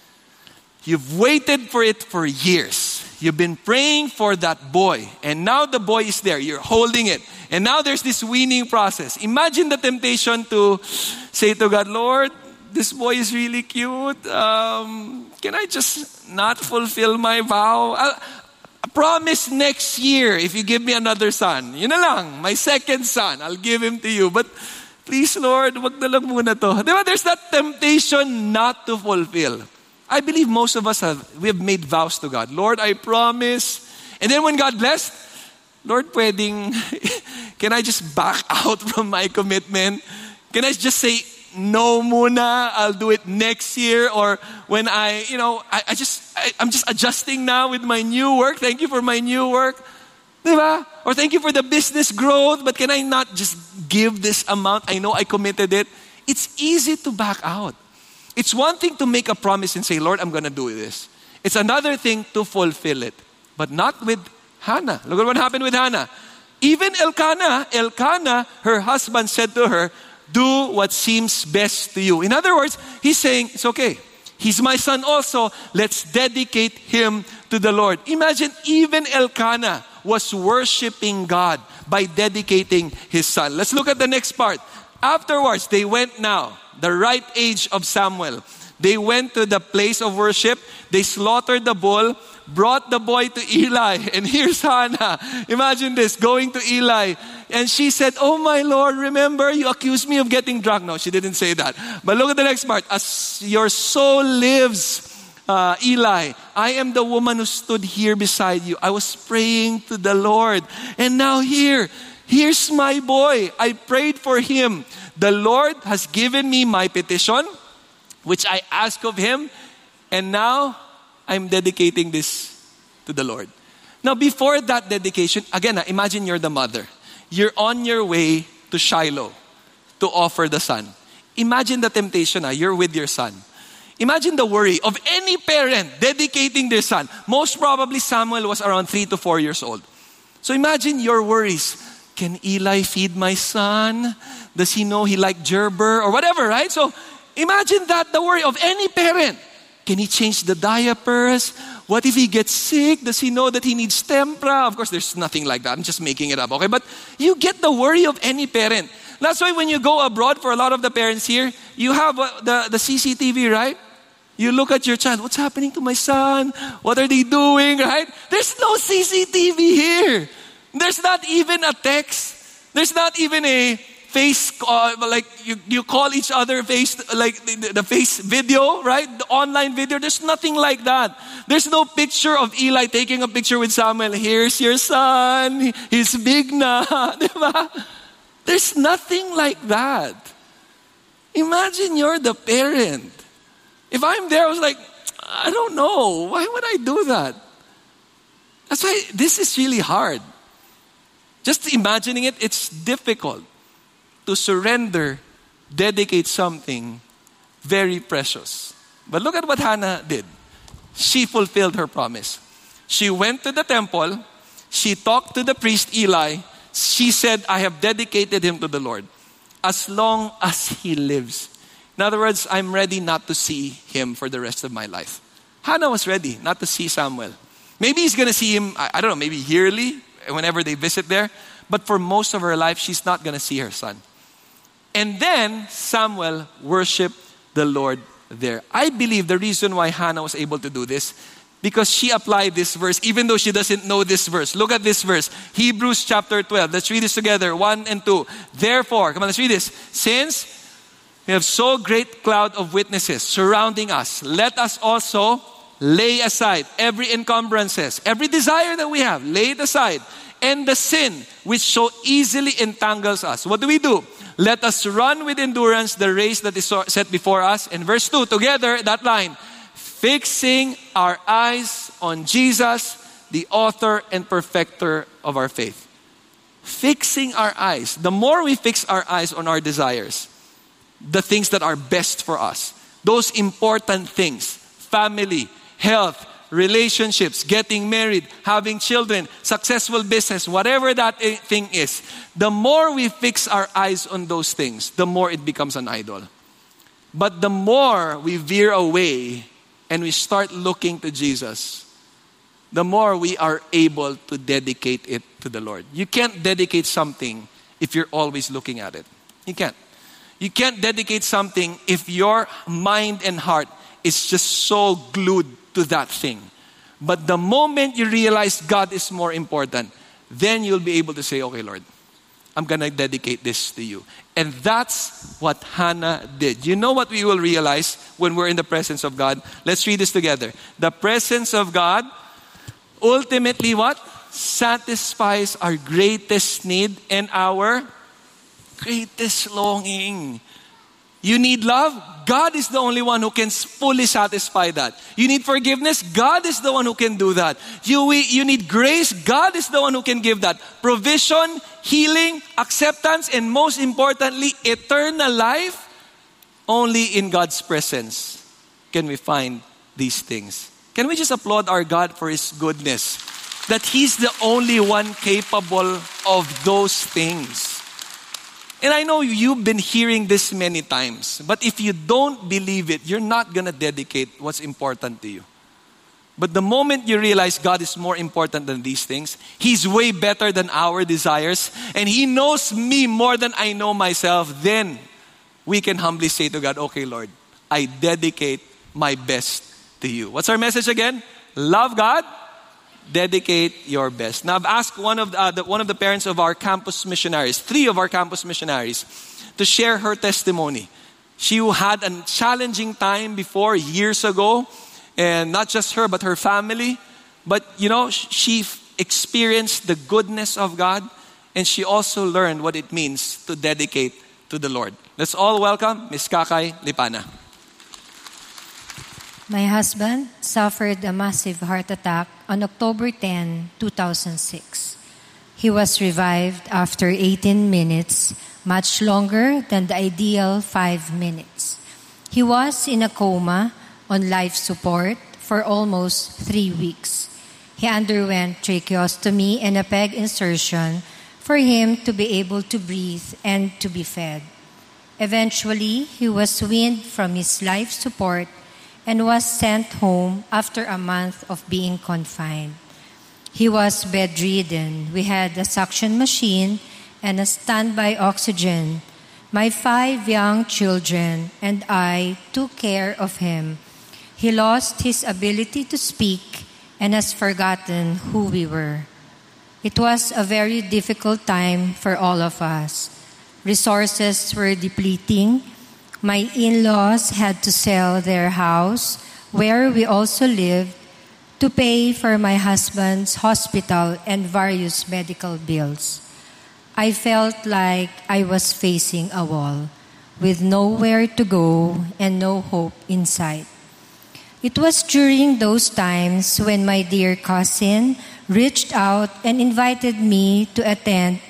You've waited for it for years. You've been praying for that boy. And now the boy is there. You're holding it. And now there's this weaning process. Imagine the temptation to say to God, Lord, this boy is really cute. Can I just not fulfill my vow? I promise next year, if you give me another son, yun na lang, my second son, I'll give him to you. But please, Lord, wag na lang muna to. Diba? There's that temptation not to fulfill. I believe most of us we have made vows to God. Lord, I promise. And then when God blessed, Lord, pwedeng, can I just back out from my commitment? Can I just say, no muna, I'll do it next year? Or when I'm just adjusting now with my new work. Thank you for my new work. Diba? Or thank you for the business growth, but can I not just give this amount? I know I committed it. It's easy to back out. It's one thing to make a promise and say, Lord, I'm going to do this. It's another thing to fulfill it. But not with Hannah. Look at what happened with Hannah. Even Elkanah, her husband said to her, do what seems best to you. In other words, he's saying, it's okay. He's my son also. Let's dedicate him to the Lord. Imagine, even Elkanah was worshiping God by dedicating his son. Let's look at the next part. Afterwards, they went now, the right age of Samuel. They went to the place of worship. They slaughtered the bull, brought the boy to Eli. And here's Hannah. Imagine this, going to Eli. And she said, oh my Lord, remember you accused me of getting drunk. No, she didn't say that. But look at the next part. As your soul lives, Eli, I am the woman who stood here beside you. I was praying to the Lord. And now here's my boy. I prayed for him. The Lord has given me my petition, which I ask of him. And now I'm dedicating this to the Lord. Now, before that dedication, again, imagine you're the mother. You're on your way to Shiloh to offer the son. Imagine the temptation. You're with your son. Imagine the worry of any parent dedicating their son. Most probably Samuel was around 3 to 4 years old. So imagine your worries. Can Eli feed my son? Does he know he liked gerber or whatever, right? So imagine that, the worry of any parent. Can he change the diapers? What if he gets sick? Does he know that he needs tempra? Of course, there's nothing like that. I'm just making it up, okay? But you get the worry of any parent. That's why when you go abroad, for a lot of the parents here, you have the CCTV, right? You look at your child. What's happening to my son? What are they doing, right? There's no CCTV here. There's not even a text. There's not even a face, like you call each other face, like the face video, right? The online video. There's nothing like that. There's no picture of Eli taking a picture with Samuel. Here's your son. He's big na. Diba? There's nothing like that. Imagine you're the parent. If I'm there, I was like, I don't know. Why would I do that? That's why this is really hard. Just imagining it, it's difficult to surrender, dedicate something very precious. But look at what Hannah did. She fulfilled her promise. She went to the temple. She talked to the priest Eli. She said, I have dedicated him to the Lord as long as he lives. In other words, I'm ready not to see him for the rest of my life. Hannah was ready not to see Samuel. Maybe he's going to see him, I don't know, maybe yearly, whenever they visit there. But for most of her life, she's not going to see her son. And then Samuel worshiped the Lord there. I believe the reason why Hannah was able to do this, because she applied this verse, even though she doesn't know this verse. Look at this verse. Hebrews chapter 12. Let's read this together. 1 and 2. Therefore, come on, let's read this. Since we have so great cloud of witnesses surrounding us, let us also lay aside every encumbrances, every desire that we have, lay it aside, and the sin which so easily entangles us. What do? Let us run with endurance the race that is set before us. And verse 2, together, that line, fixing our eyes on Jesus, the author and perfecter of our faith. Fixing our eyes. The more we fix our eyes on our desires, the things that are best for us, those important things, family, health, relationships, getting married, having children, successful business, whatever that thing is, the more we fix our eyes on those things, the more it becomes an idol. But the more we veer away and we start looking to Jesus, the more we are able to dedicate it to the Lord. You can't dedicate something if you're always looking at it. You can't. You can't dedicate something if your mind and heart is just so glued to that thing. But the moment you realize God is more important, then you'll be able to say, okay, Lord, I'm going to dedicate this to you. And that's what Hannah did. You know what we will realize when we're in the presence of God? Let's read this together. The presence of God ultimately what? Satisfies our greatest need and our greatest longing. You need love? God is the only one who can fully satisfy that. You need forgiveness? God is the one who can do that. You need grace? God is the one who can give that. Provision, healing, acceptance, and most importantly, eternal life. Only in God's presence can we find these things. Can we just applaud our God for His goodness? That He's the only one capable of those things. And I know you've been hearing this many times. But if you don't believe it, you're not going to dedicate what's important to you. But the moment you realize God is more important than these things, He's way better than our desires, and He knows me more than I know myself, then we can humbly say to God, okay, Lord, I dedicate my best to you. What's our message again? Love God, dedicate your best. Now I've asked one of the parents of our campus missionaries, 3 of our campus missionaries, to share her testimony. She had a challenging time before, years ago, and not just her, but her family. But she experienced the goodness of God, and she also learned what it means to dedicate to the Lord. Let's all welcome Ms. Kakay Lipana. My husband suffered a massive heart attack on October 10, 2006. He was revived after 18 minutes, much longer than the ideal 5 minutes. He was in a coma on life support for almost 3 weeks. He underwent tracheostomy and a peg insertion for him to be able to breathe and to be fed. Eventually, he was weaned from his life support and was sent home after a month of being confined. He was bedridden. We had a suction machine and a standby oxygen. My 5 young children and I took care of him. He lost his ability to speak and has forgotten who we were. It was a very difficult time for all of us. Resources were depleting. My in-laws had to sell their house, where we also lived, to pay for my husband's hospital and various medical bills. I felt like I was facing a wall, with nowhere to go and no hope in sight. It was during those times when my dear cousin reached out and invited me to attend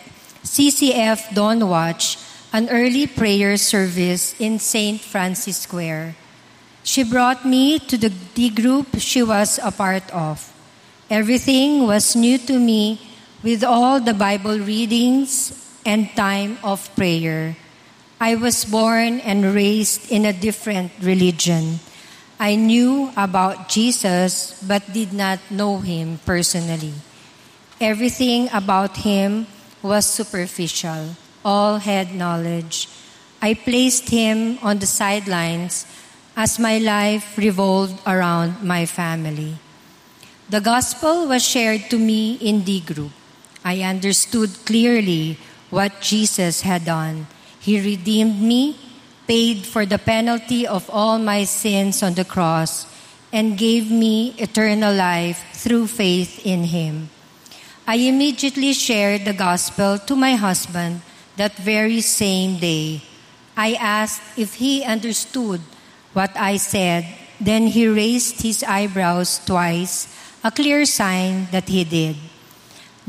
CCF Dawn Watch, an early prayer service in St. Francis Square. She brought me to the D group she was a part of. Everything was new to me with all the Bible readings and time of prayer. I was born and raised in a different religion. I knew about Jesus but did not know Him personally. Everything about Him was superficial, all head knowledge. I placed Him on the sidelines as my life revolved around my family. The gospel was shared to me in D group. I understood clearly what Jesus had done. He redeemed me, paid for the penalty of all my sins on the cross, and gave me eternal life through faith in Him. I immediately shared the gospel to my husband that very same day. I asked if he understood what I said. Then he raised his eyebrows twice, a clear sign that he did.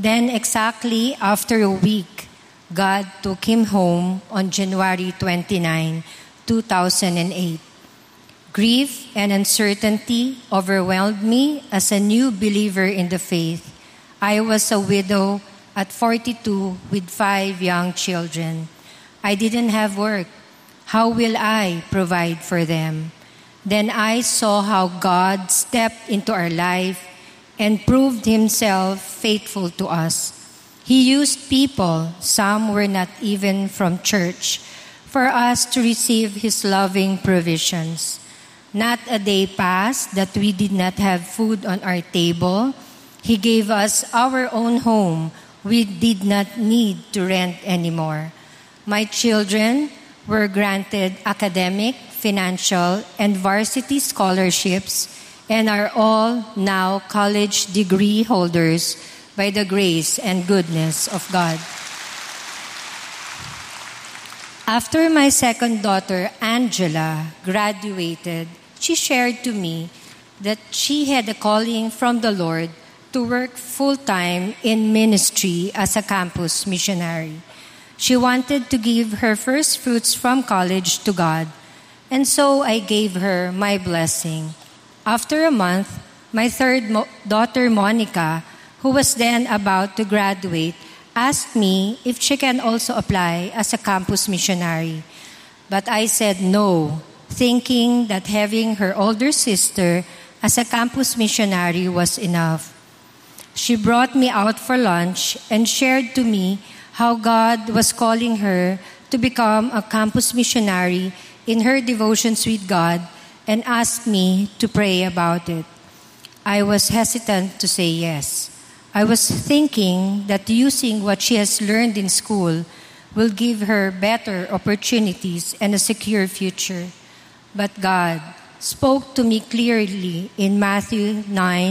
Then exactly after a week, God took him home on January 29, 2008. Grief and uncertainty overwhelmed me as a new believer in the faith. I was a widow at 42 with 5 young children. I didn't have work. How will I provide for them? Then I saw how God stepped into our life and proved himself faithful to us. He used people, some were not even from church, for us to receive his loving provisions. Not a day passed that we did not have food on our table. He gave us our own home. We did not need to rent anymore. My children were granted academic, financial, and varsity scholarships and are all now college degree holders by the grace and goodness of God. After my second daughter, Angela, graduated, she shared to me that she had a calling from the Lord to work full-time in ministry as a campus missionary. She wanted to give her first fruits from college to God, and so I gave her my blessing. After a month, my third daughter, Monica, who was then about to graduate, asked me if she can also apply as a campus missionary. But I said no, thinking that having her older sister as a campus missionary was enough. She brought me out for lunch and shared to me how God was calling her to become a campus missionary in her devotions with God and asked me to pray about it. I was hesitant to say yes. I was thinking that using what she has learned in school will give her better opportunities and a secure future. But God spoke to me clearly in Matthew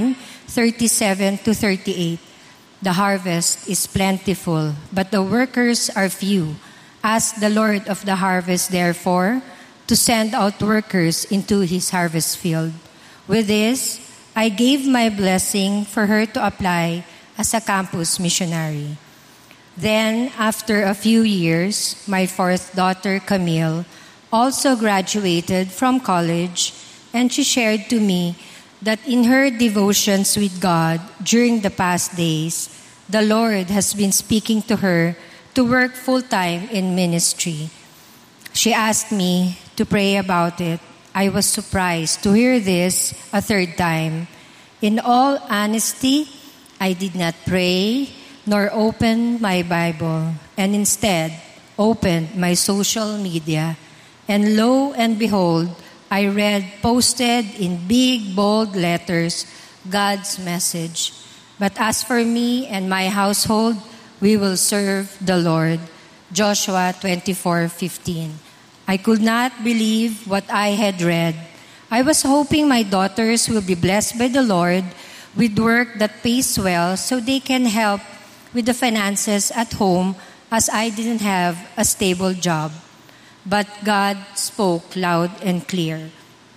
9:37-38. The harvest is plentiful, but the workers are few. Ask the Lord of the harvest, therefore, to send out workers into his harvest field. With this, I gave my blessing for her to apply as a campus missionary. Then, after a few years, my fourth daughter, Camille, also graduated from college, and she shared to me that in her devotions with God during the past days, the Lord has been speaking to her to work full-time in ministry. She asked me to pray about it. I was surprised to hear this a third time. In all honesty, I did not pray nor open my Bible, and instead opened my social media. And lo and behold, I read posted in big, bold letters, God's message. But as for me and my household, we will serve the Lord. Joshua 24:15. I could not believe what I had read. I was hoping my daughters will be blessed by the Lord with work that pays well so they can help with the finances at home as I didn't have a stable job. But God spoke loud and clear.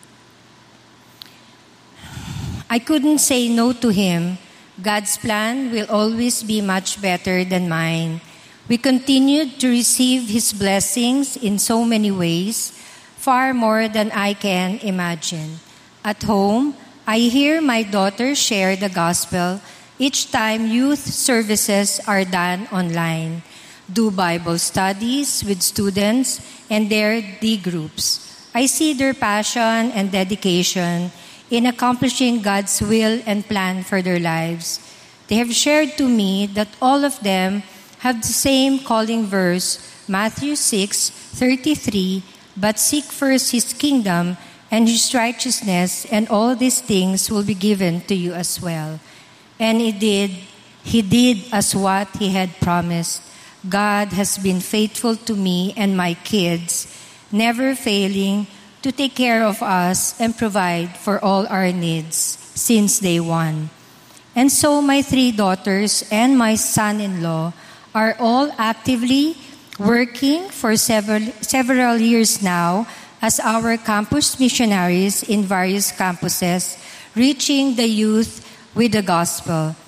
I couldn't say no to him. God's plan will always be much better than mine. We continued to receive his blessings in so many ways, far more than I can imagine. At home, I hear my daughter share the gospel each time youth services are done online, do Bible studies with students and their D groups. I see their passion and dedication in accomplishing God's will and plan for their lives. They have shared to me that all of them have the same calling verse, Matthew 6:33, but seek first his kingdom and his righteousness, and all these things will be given to you as well. And he did as what he had promised. God has been faithful to me and my kids, never failing to take care of us and provide for all our needs since day one. And so my 3 daughters and my son-in-law are all actively working for several years now as our campus missionaries in various campuses, reaching the youth with the gospel.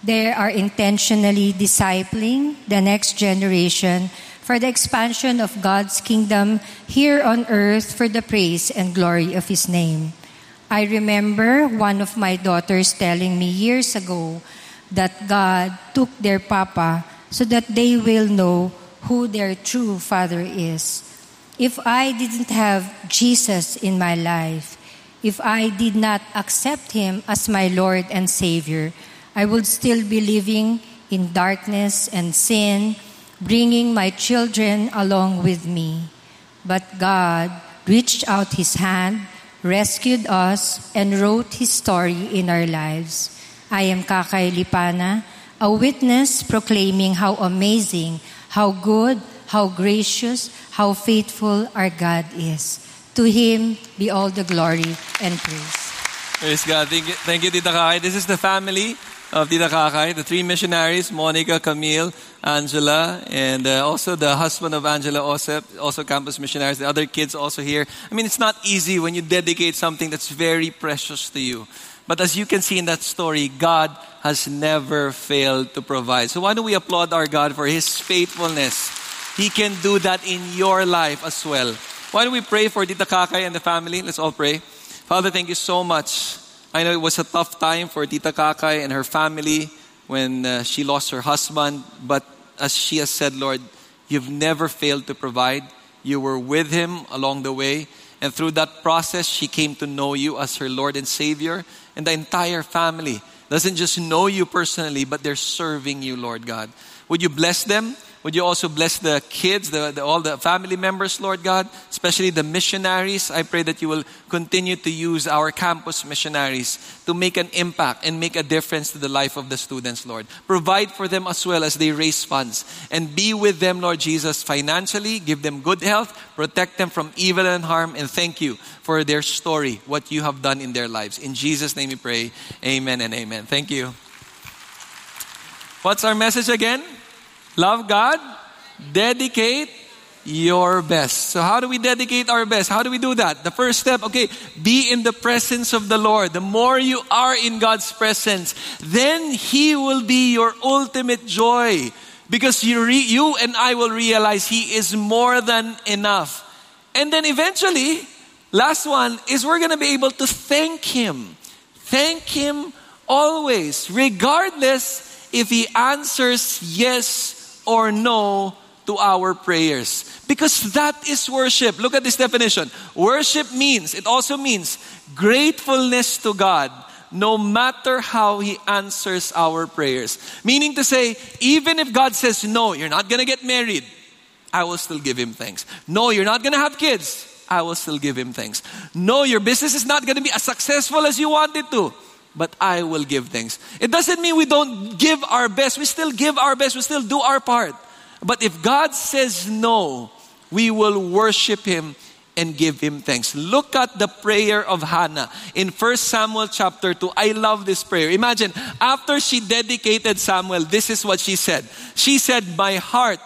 They are intentionally discipling the next generation for the expansion of God's kingdom here on earth for the praise and glory of His name. I remember one of my daughters telling me years ago that God took their papa so that they will know who their true father is. If I didn't have Jesus in my life, if I did not accept Him as my Lord and Savior, I would still be living in darkness and sin, bringing my children along with me. But God reached out His hand, rescued us, and wrote His story in our lives. I am Kakay Lipana, a witness proclaiming how amazing, how good, how gracious, how faithful our God is. To Him be all the glory and praise. Praise God. Thank you, Tita Kakay. This is the family of Tita Kakay, the three missionaries, Monica, Camille, Angela, and also the husband of Angela, Osep, also campus missionaries, the other kids also here. I mean, it's not easy when you dedicate something that's very precious to you. But as you can see in that story, God has never failed to provide. So why don't we applaud our God for His faithfulness? He can do that in your life as well. Why don't we pray for Tita Kakay and the family? Let's all pray. Father, thank you so much. I know it was a tough time for Tita Kakay and her family when she lost her husband. But as she has said, Lord, you've never failed to provide. You were with him along the way. And through that process, she came to know you as her Lord and Savior. And the entire family doesn't just know you personally, but they're serving you, Lord God. Would you bless them? Would you also bless the kids, all the family members, Lord God, especially the missionaries? I pray that you will continue to use our campus missionaries to make an impact and make a difference to the life of the students, Lord. Provide for them as well as they raise funds. And be with them, Lord Jesus, financially. Give them good health. Protect them from evil and harm. And thank you for their story, what you have done in their lives. In Jesus' name we pray. Amen and amen. Thank you. What's our message again? Love God, dedicate your best. So how do we dedicate our best? How do we do that? The first step, be in the presence of the Lord. The more you are in God's presence, then He will be your ultimate joy. Because you and I will realize He is more than enough. And then eventually, last one is we're going to be able to thank Him. Thank Him always, regardless if He answers yes or no to our prayers. Because that is worship. Look at this definition. Worship also means gratefulness to God no matter how He answers our prayers. Meaning to say, even if God says, no, you're not going to get married, I will still give Him thanks. No, you're not going to have kids, I will still give Him thanks. No, your business is not going to be as successful as you want it to, but I will give thanks. It doesn't mean we don't give our best. We still give our best. We still do our part. But if God says no, we will worship Him and give Him thanks. Look at the prayer of Hannah in 1 Samuel chapter 2. I love this prayer. Imagine, after she dedicated Samuel, this is what she said. She said, my heart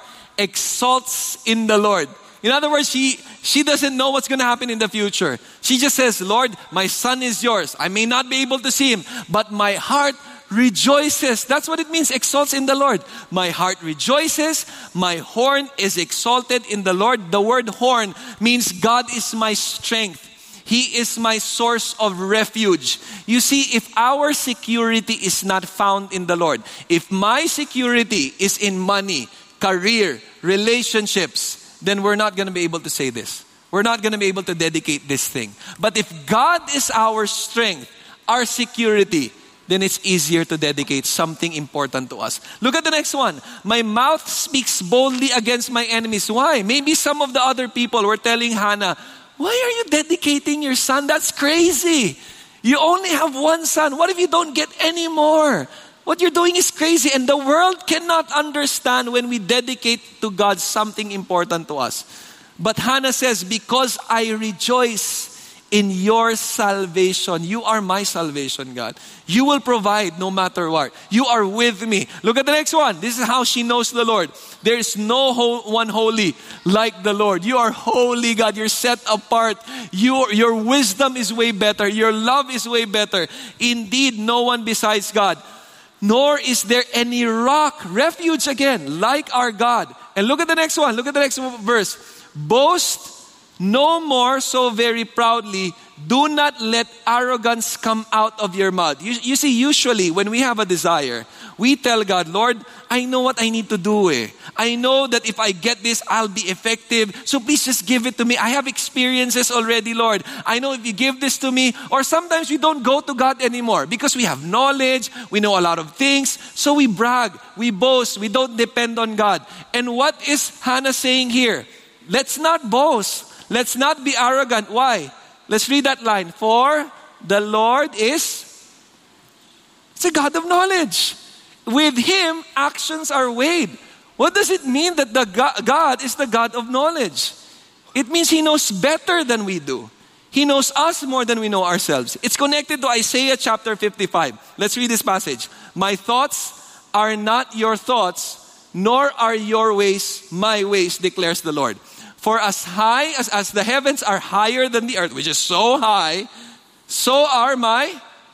exalts in the Lord. In other words, she doesn't know what's going to happen in the future. She just says, Lord, my son is yours. I may not be able to see him, but my heart rejoices. That's what it means, exalts in the Lord. My heart rejoices. My horn is exalted in the Lord. The word horn means God is my strength. He is my source of refuge. You see, if our security is not found in the Lord, if my security is in money, career, relationships, then we're not going to be able to say this. We're not going to be able to dedicate this thing. But if God is our strength, our security, then it's easier to dedicate something important to us. Look at the next one. My mouth speaks boldly against my enemies. Why? Maybe some of the other people were telling Hannah, why are you dedicating your son? That's crazy. You only have one son. What if you don't get any more? What you're doing is crazy. And the world cannot understand when we dedicate to God something important to us. But Hannah says, because I rejoice in your salvation. You are my salvation, God. You will provide no matter what. You are with me. Look at the next one. This is how she knows the Lord. There is no one holy like the Lord. You are holy, God. You're set apart. Your wisdom is way better. Your love is way better. Indeed, no one besides God. nor is there any rock, refuge again, like our God. And look at the next one. Look at the next verse. Boast no more so very proudly. Do not let arrogance come out of your mouth. You see, usually when we have a desire, we tell God, Lord, I know what I need to do. I know that if I get this, I'll be effective. So please just give it to me. I have experiences already, Lord. I know if you give this to me. Or sometimes we don't go to God anymore because we have knowledge. We know a lot of things. So we brag. We boast. We don't depend on God. And what is Hannah saying here? Let's not boast. Let's not be arrogant. Why? Let's read that line. For the Lord is a God of knowledge. With Him, actions are weighed. What does it mean that the God is the God of knowledge? It means He knows better than we do. He knows us more than we know ourselves. It's connected to Isaiah chapter 55. Let's read this passage. My thoughts are not your thoughts, nor are your ways my ways, declares the Lord. For as high as the heavens are higher than the earth, which is so high, so are my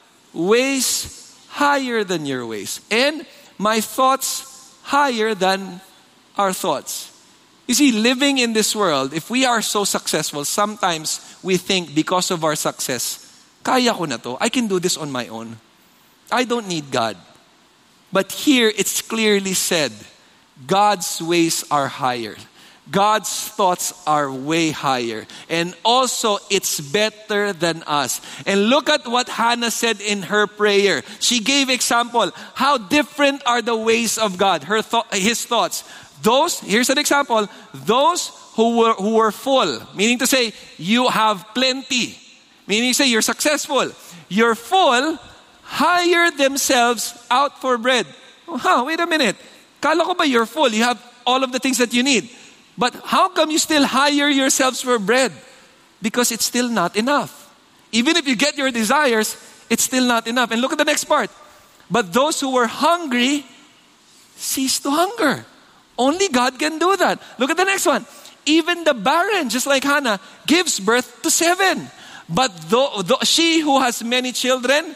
ways higher than your ways, and my thoughts higher than our thoughts. You see, living in this world, if we are so successful, sometimes we think because of our success, kaya ko na to, I can do this on my own. I don't need God. But here it's clearly said, God's ways are higher. God's thoughts are way higher. And also, it's better than us. And look at what Hannah said in her prayer. She gave example. How different are the ways of God, His thoughts. Here's an example. Those who were full, meaning to say, you have plenty. Meaning to say, you're successful. You're full, hire themselves out for bread. Wait a minute. Kala ko ba you're full? You have all of the things that you need. But how come you still hire yourselves for bread? Because it's still not enough. Even if you get your desires, it's still not enough. And look at the next part. But those who were hungry ceased to hunger. Only God can do that. Look at the next one. Even the barren, just like Hannah, gives birth to 7. But she who has many children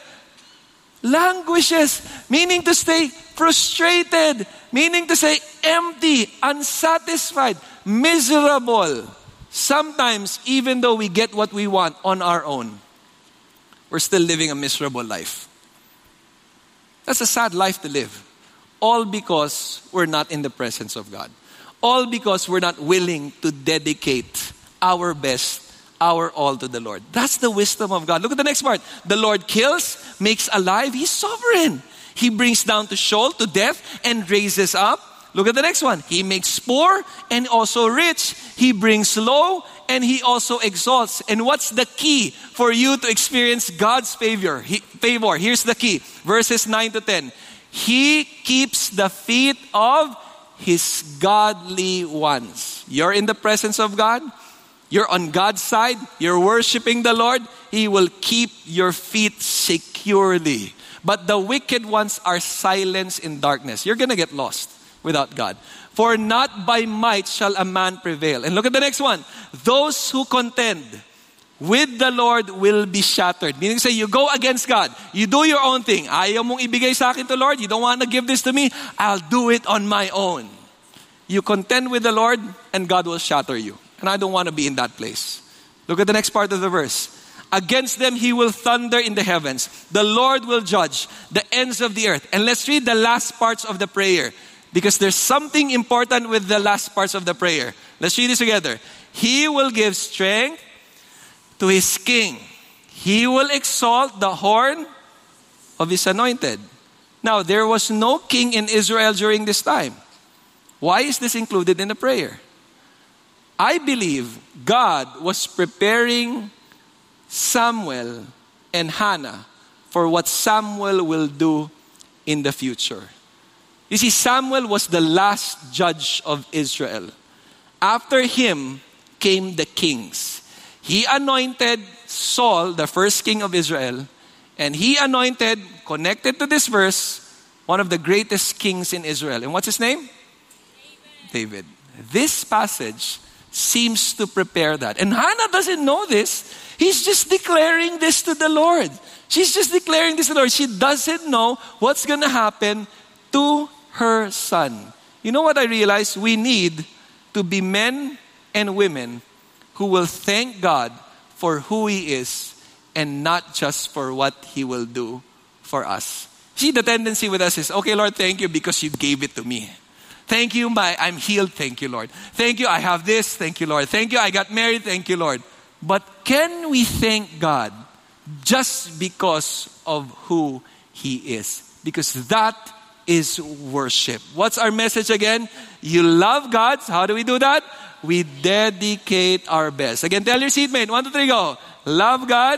languishes, meaning to say frustrated, meaning to say empty, unsatisfied, miserable. Sometimes, even though we get what we want on our own, we're still living a miserable life. That's a sad life to live. All because we're not in the presence of God. All because we're not willing to dedicate our best, our all to the Lord. That's the wisdom of God. Look at the next part. The Lord kills, makes alive. He's sovereign. He brings down to Sheol, to death, and raises up. Look at the next one. He makes poor and also rich. He brings low and He also exalts. And what's the key for you to experience God's favor? Here's the key. Verses 9 to 10. He keeps the feet of His godly ones. You're in the presence of God. You're on God's side. You're worshiping the Lord. He will keep your feet securely. But the wicked ones are silenced in darkness. You're going to get lost without God. For not by might shall a man prevail. And look at the next one. Those who contend with the Lord will be shattered. Meaning to say, you go against God. You do your own thing. Ayaw mong ibigay sa akin to Lord. You don't want to give this to me. I'll do it on my own. You contend with the Lord and God will shatter you. And I don't want to be in that place. Look at the next part of the verse. Against them He will thunder in the heavens. The Lord will judge the ends of the earth. And let's read the last parts of the prayer. Because there's something important with the last parts of the prayer. Let's read this together. He will give strength to His king. He will exalt the horn of His anointed. Now, there was no king in Israel during this time. Why is this included in the prayer? I believe God was preparing Samuel and Hannah for what Samuel will do in the future. You see, Samuel was the last judge of Israel. After him came the kings. He anointed Saul, the first king of Israel, and he anointed, connected to this verse, one of the greatest kings in Israel. And what's his name? David. This passage seems to prepare that. And Hannah doesn't know this. He's just declaring this to the Lord. She's just declaring this to the Lord. She doesn't know what's going to happen to her son. You know what I realized? We need to be men and women who will thank God for who He is and not just for what He will do for us. See, the tendency with us is, okay, Lord, thank you because you gave it to me. Thank you, I'm healed. Thank you, Lord. Thank you, I have this. Thank you, Lord. Thank you, I got married. Thank you, Lord. But can we thank God just because of who He is? Because that is worship. What's our message again? You love God. How do we do that? We dedicate our best. Again, tell your seatmate, 1, 2, 3, go. Love God.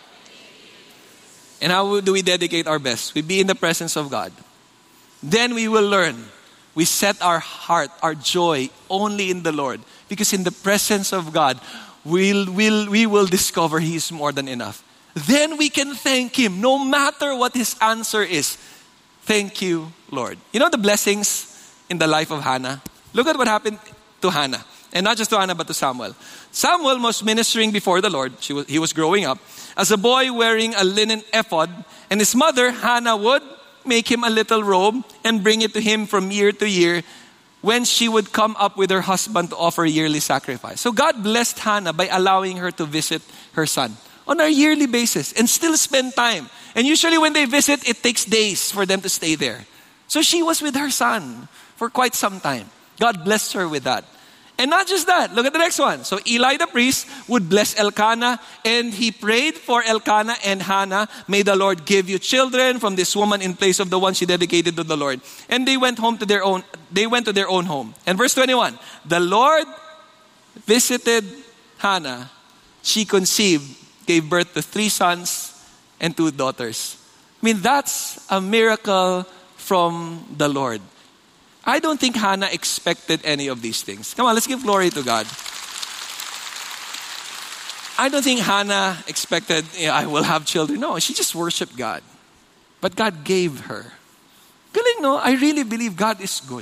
And how do we dedicate our best? We be in the presence of God. Then we will learn. We set our heart, our joy only in the Lord. Because in the presence of God, we will discover He is more than enough. Then we can thank Him no matter what His answer is. Thank you, Lord. You know the blessings in the life of Hannah? Look at what happened to Hannah. And not just to Hannah, but to Samuel. Samuel was ministering before the Lord. He was growing up as a boy wearing a linen ephod. And his mother, Hannah, would make him a little robe and bring it to him from year to year when she would come up with her husband to offer a yearly sacrifice. So God blessed Hannah by allowing her to visit her son on a yearly basis and still spend time. And usually when they visit, it takes days for them to stay there. So she was with her son for quite some time. God blessed her with that. And not just that, look at the next one. So Eli the priest would bless Elkanah, and he prayed for Elkanah and Hannah, may the Lord give you children from this woman in place of the one she dedicated to the Lord. And they went to their own home. And verse 21, the Lord visited Hannah. She conceived, gave birth to 3 sons and 2 daughters. I mean, that's a miracle from the Lord. I don't think Hannah expected any of these things. Come on, let's give glory to God. I don't think Hannah expected, I will have children. No, she just worshiped God. But God gave her. Galing, no? I really believe God is good.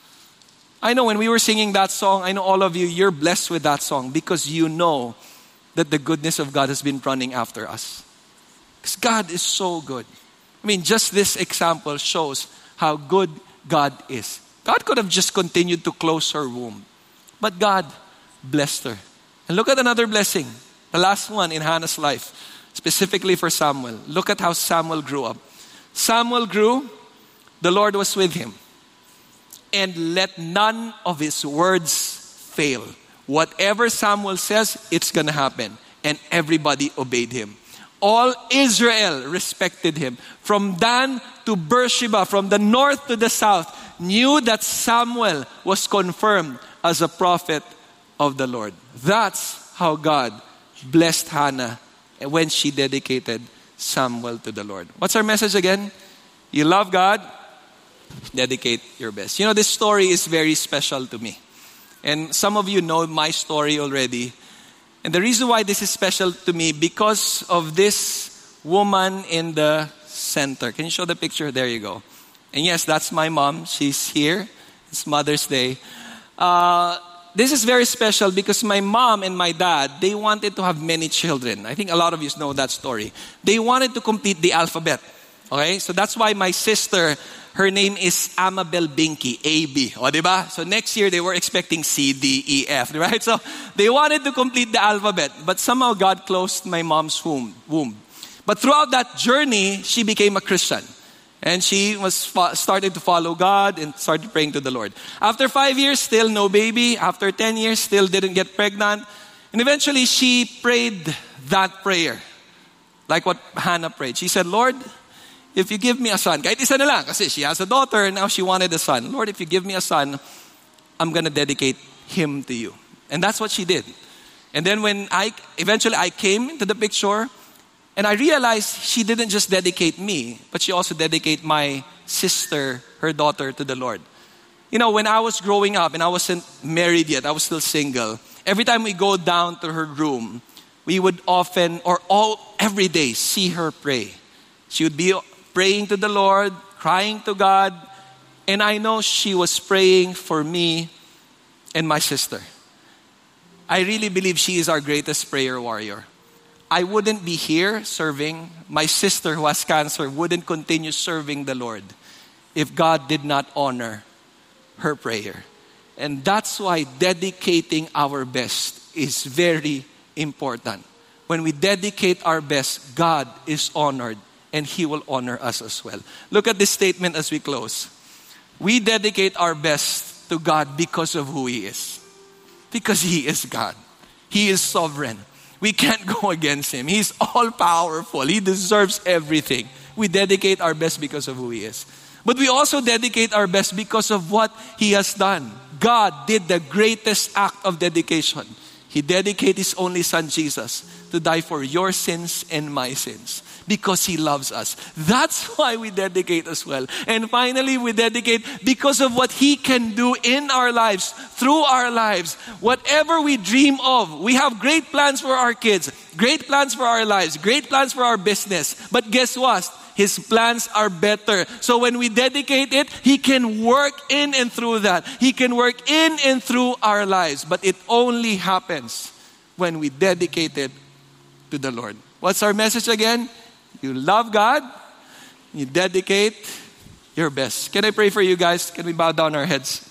I know when we were singing that song, I know all of you, you're blessed with that song because you know that the goodness of God has been running after us. Because God is so good. I mean, just this example shows how good God is. God could have just continued to close her womb. But God blessed her. And look at another blessing. The last one in Hannah's life. Specifically for Samuel. Look at how Samuel grew up. Samuel grew. The Lord was with him. And let none of his words fail. Whatever Samuel says, it's going to happen. And everybody obeyed him. All Israel respected him. From Dan to Beersheba, from the north to the south, knew that Samuel was confirmed as a prophet of the Lord. That's how God blessed Hannah when she dedicated Samuel to the Lord. What's our message again? You love God, dedicate your best. You know, this story is very special to me. And some of you know my story already. And the reason why this is special to me, because of this woman in the center. Can you show the picture? There you go. And yes, that's my mom. She's here. It's Mother's Day. This is very special because my mom and my dad, they wanted to have many children. I think a lot of you know that story. They wanted to complete the alphabet. Okay? So that's why my sister, her name is Amabel Binky, A-B. O, diba? So next year, they were expecting C, D, E, F. Right? So they wanted to complete the alphabet. But somehow God closed my mom's womb. But throughout that journey, she became a Christian. And she was started to follow God and started praying to the Lord. After 5 years, still no baby. After 10 years, still didn't get pregnant. And eventually, she prayed that prayer. Like what Hannah prayed. She said, Lord, if you give me a son, kahit isa na lang, kasi she has a daughter, and now she wanted a son. Lord, if you give me a son, I'm going to dedicate him to you. And that's what she did. And then when eventually I came into the picture, and I realized she didn't just dedicate me, but she also dedicated my sister, her daughter, to the Lord. You know, when I was growing up and I wasn't married yet, I was still single. Every time we go down to her room, we would often, every day, see her pray. She would be praying to the Lord, crying to God. And I know she was praying for me and my sister. I really believe she is our greatest prayer warrior. I wouldn't be here serving. My sister who has cancer wouldn't continue serving the Lord if God did not honor her prayer. And that's why dedicating our best is very important. When we dedicate our best, God is honored and He will honor us as well. Look at this statement as we close. We dedicate our best to God because of who He is. Because He is God. He is sovereign. We can't go against Him. He's all-powerful. He deserves everything. We dedicate our best because of who He is. But we also dedicate our best because of what He has done. God did the greatest act of dedication. He dedicated His only Son, Jesus, to die for your sins and my sins. Because He loves us. That's why we dedicate as well. And finally, we dedicate because of what He can do in our lives, through our lives. Whatever we dream of, we have great plans for our kids, great plans for our lives, great plans for our business. But guess what? His plans are better. So when we dedicate it, He can work in and through that. He can work in and through our lives. But it only happens when we dedicate it to the Lord. What's our message again? You love God, you dedicate your best. Can I pray for you guys? Can we bow down our heads?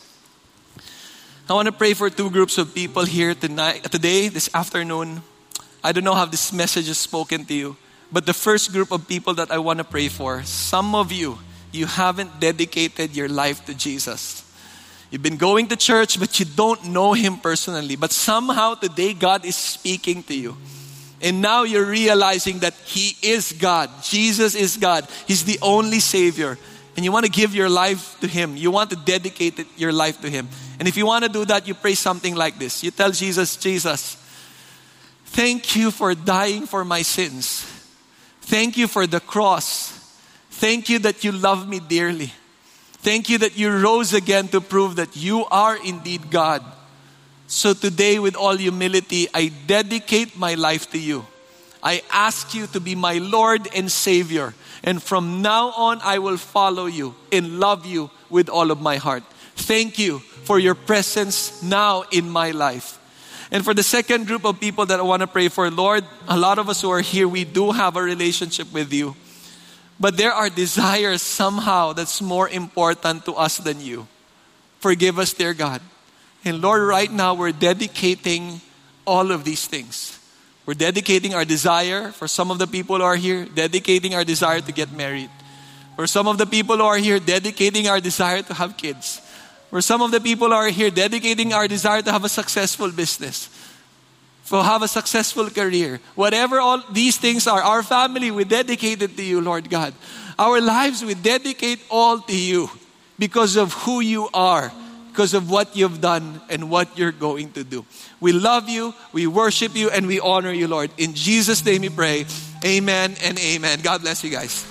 I want to pray for two groups of people here today, this afternoon. I don't know how this message is spoken to you, but the first group of people that I want to pray for, some of you, you haven't dedicated your life to Jesus. You've been going to church, but you don't know Him personally. But somehow today, God is speaking to you. And now you're realizing that He is God. Jesus is God. He's the only Savior. And you want to give your life to Him. You want to dedicate your life to Him. And if you want to do that, you pray something like this. You tell Jesus, Jesus, thank You for dying for my sins. Thank You for the cross. Thank You that You love me dearly. Thank You that You rose again to prove that You are indeed God. So today, with all humility, I dedicate my life to You. I ask You to be my Lord and Savior. And from now on, I will follow You and love You with all of my heart. Thank You for Your presence now in my life. And for the second group of people that I want to pray for, Lord, a lot of us who are here, we do have a relationship with You. But there are desires somehow that's more important to us than You. Forgive us, dear God. And Lord, right now we're dedicating all of these things. We're dedicating our desire, for some of the people who are here, dedicating our desire to get married. For some of the people who are here, dedicating our desire to have kids. For some of the people who are here, dedicating our desire to have a successful business. To have a successful career. Whatever all these things are, our family, we dedicate it to You, Lord God. Our lives, we dedicate all to You because of who You are. Because of what You've done and what You're going to do. We love You, we worship You, and we honor You, Lord. In Jesus' name we pray. Amen and amen. God bless you guys.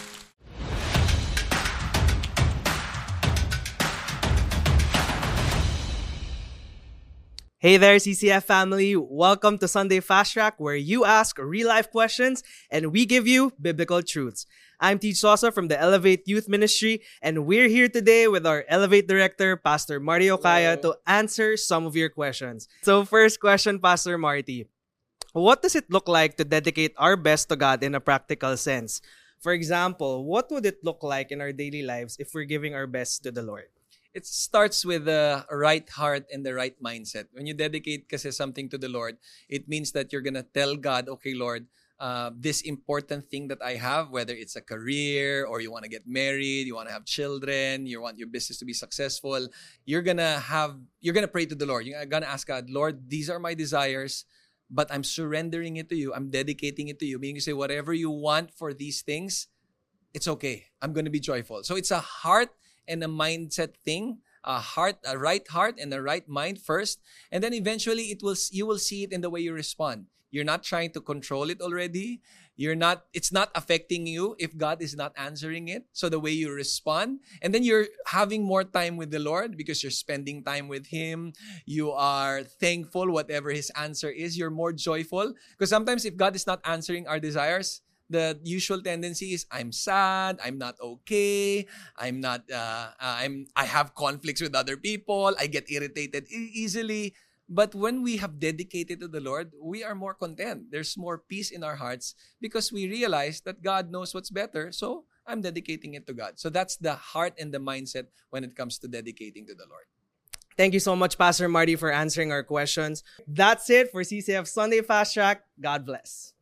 Hey there, CCF family. Welcome to Sunday Fast Track, where you ask real-life questions and we give you biblical truths. I'm Teach Sosa from the Elevate Youth Ministry, and we're here today with our Elevate Director, Pastor Marty Okaya, to answer some of your questions. So first question, Pastor Marty. What does it look like to dedicate our best to God in a practical sense? For example, what would it look like in our daily lives if we're giving our best to the Lord? It starts with a right heart and the right mindset. When you dedicate kasi something to the Lord, it means that you're gonna tell God, okay, Lord, this important thing that I have, whether it's a career or you want to get married, you want to have children, you want your business to be successful, you're gonna pray to the Lord. You're gonna ask God, Lord, these are my desires, but I'm surrendering it to You. I'm dedicating it to You. Meaning you say, whatever You want for these things, it's okay. I'm gonna be joyful. So it's a heart and a mindset thing. A right heart and a right mind first, and then eventually you will see it in the way you respond. You're not trying to control it already. It's not affecting you if God is not answering it. So the way you respond, and then you're having more time with the Lord because you're spending time with Him. You are thankful whatever His answer is. You're more joyful because sometimes if God is not answering our desires, the usual tendency is I'm sad, I'm not okay, I have conflicts with other people, I get irritated easily. But when we have dedicated to the Lord, we are more content. There's more peace in our hearts because we realize that God knows what's better. So I'm dedicating it to God. So that's the heart and the mindset when it comes to dedicating to the Lord. Thank you so much, Pastor Marty, for answering our questions. That's it for CCF Sunday Fast Track. God bless.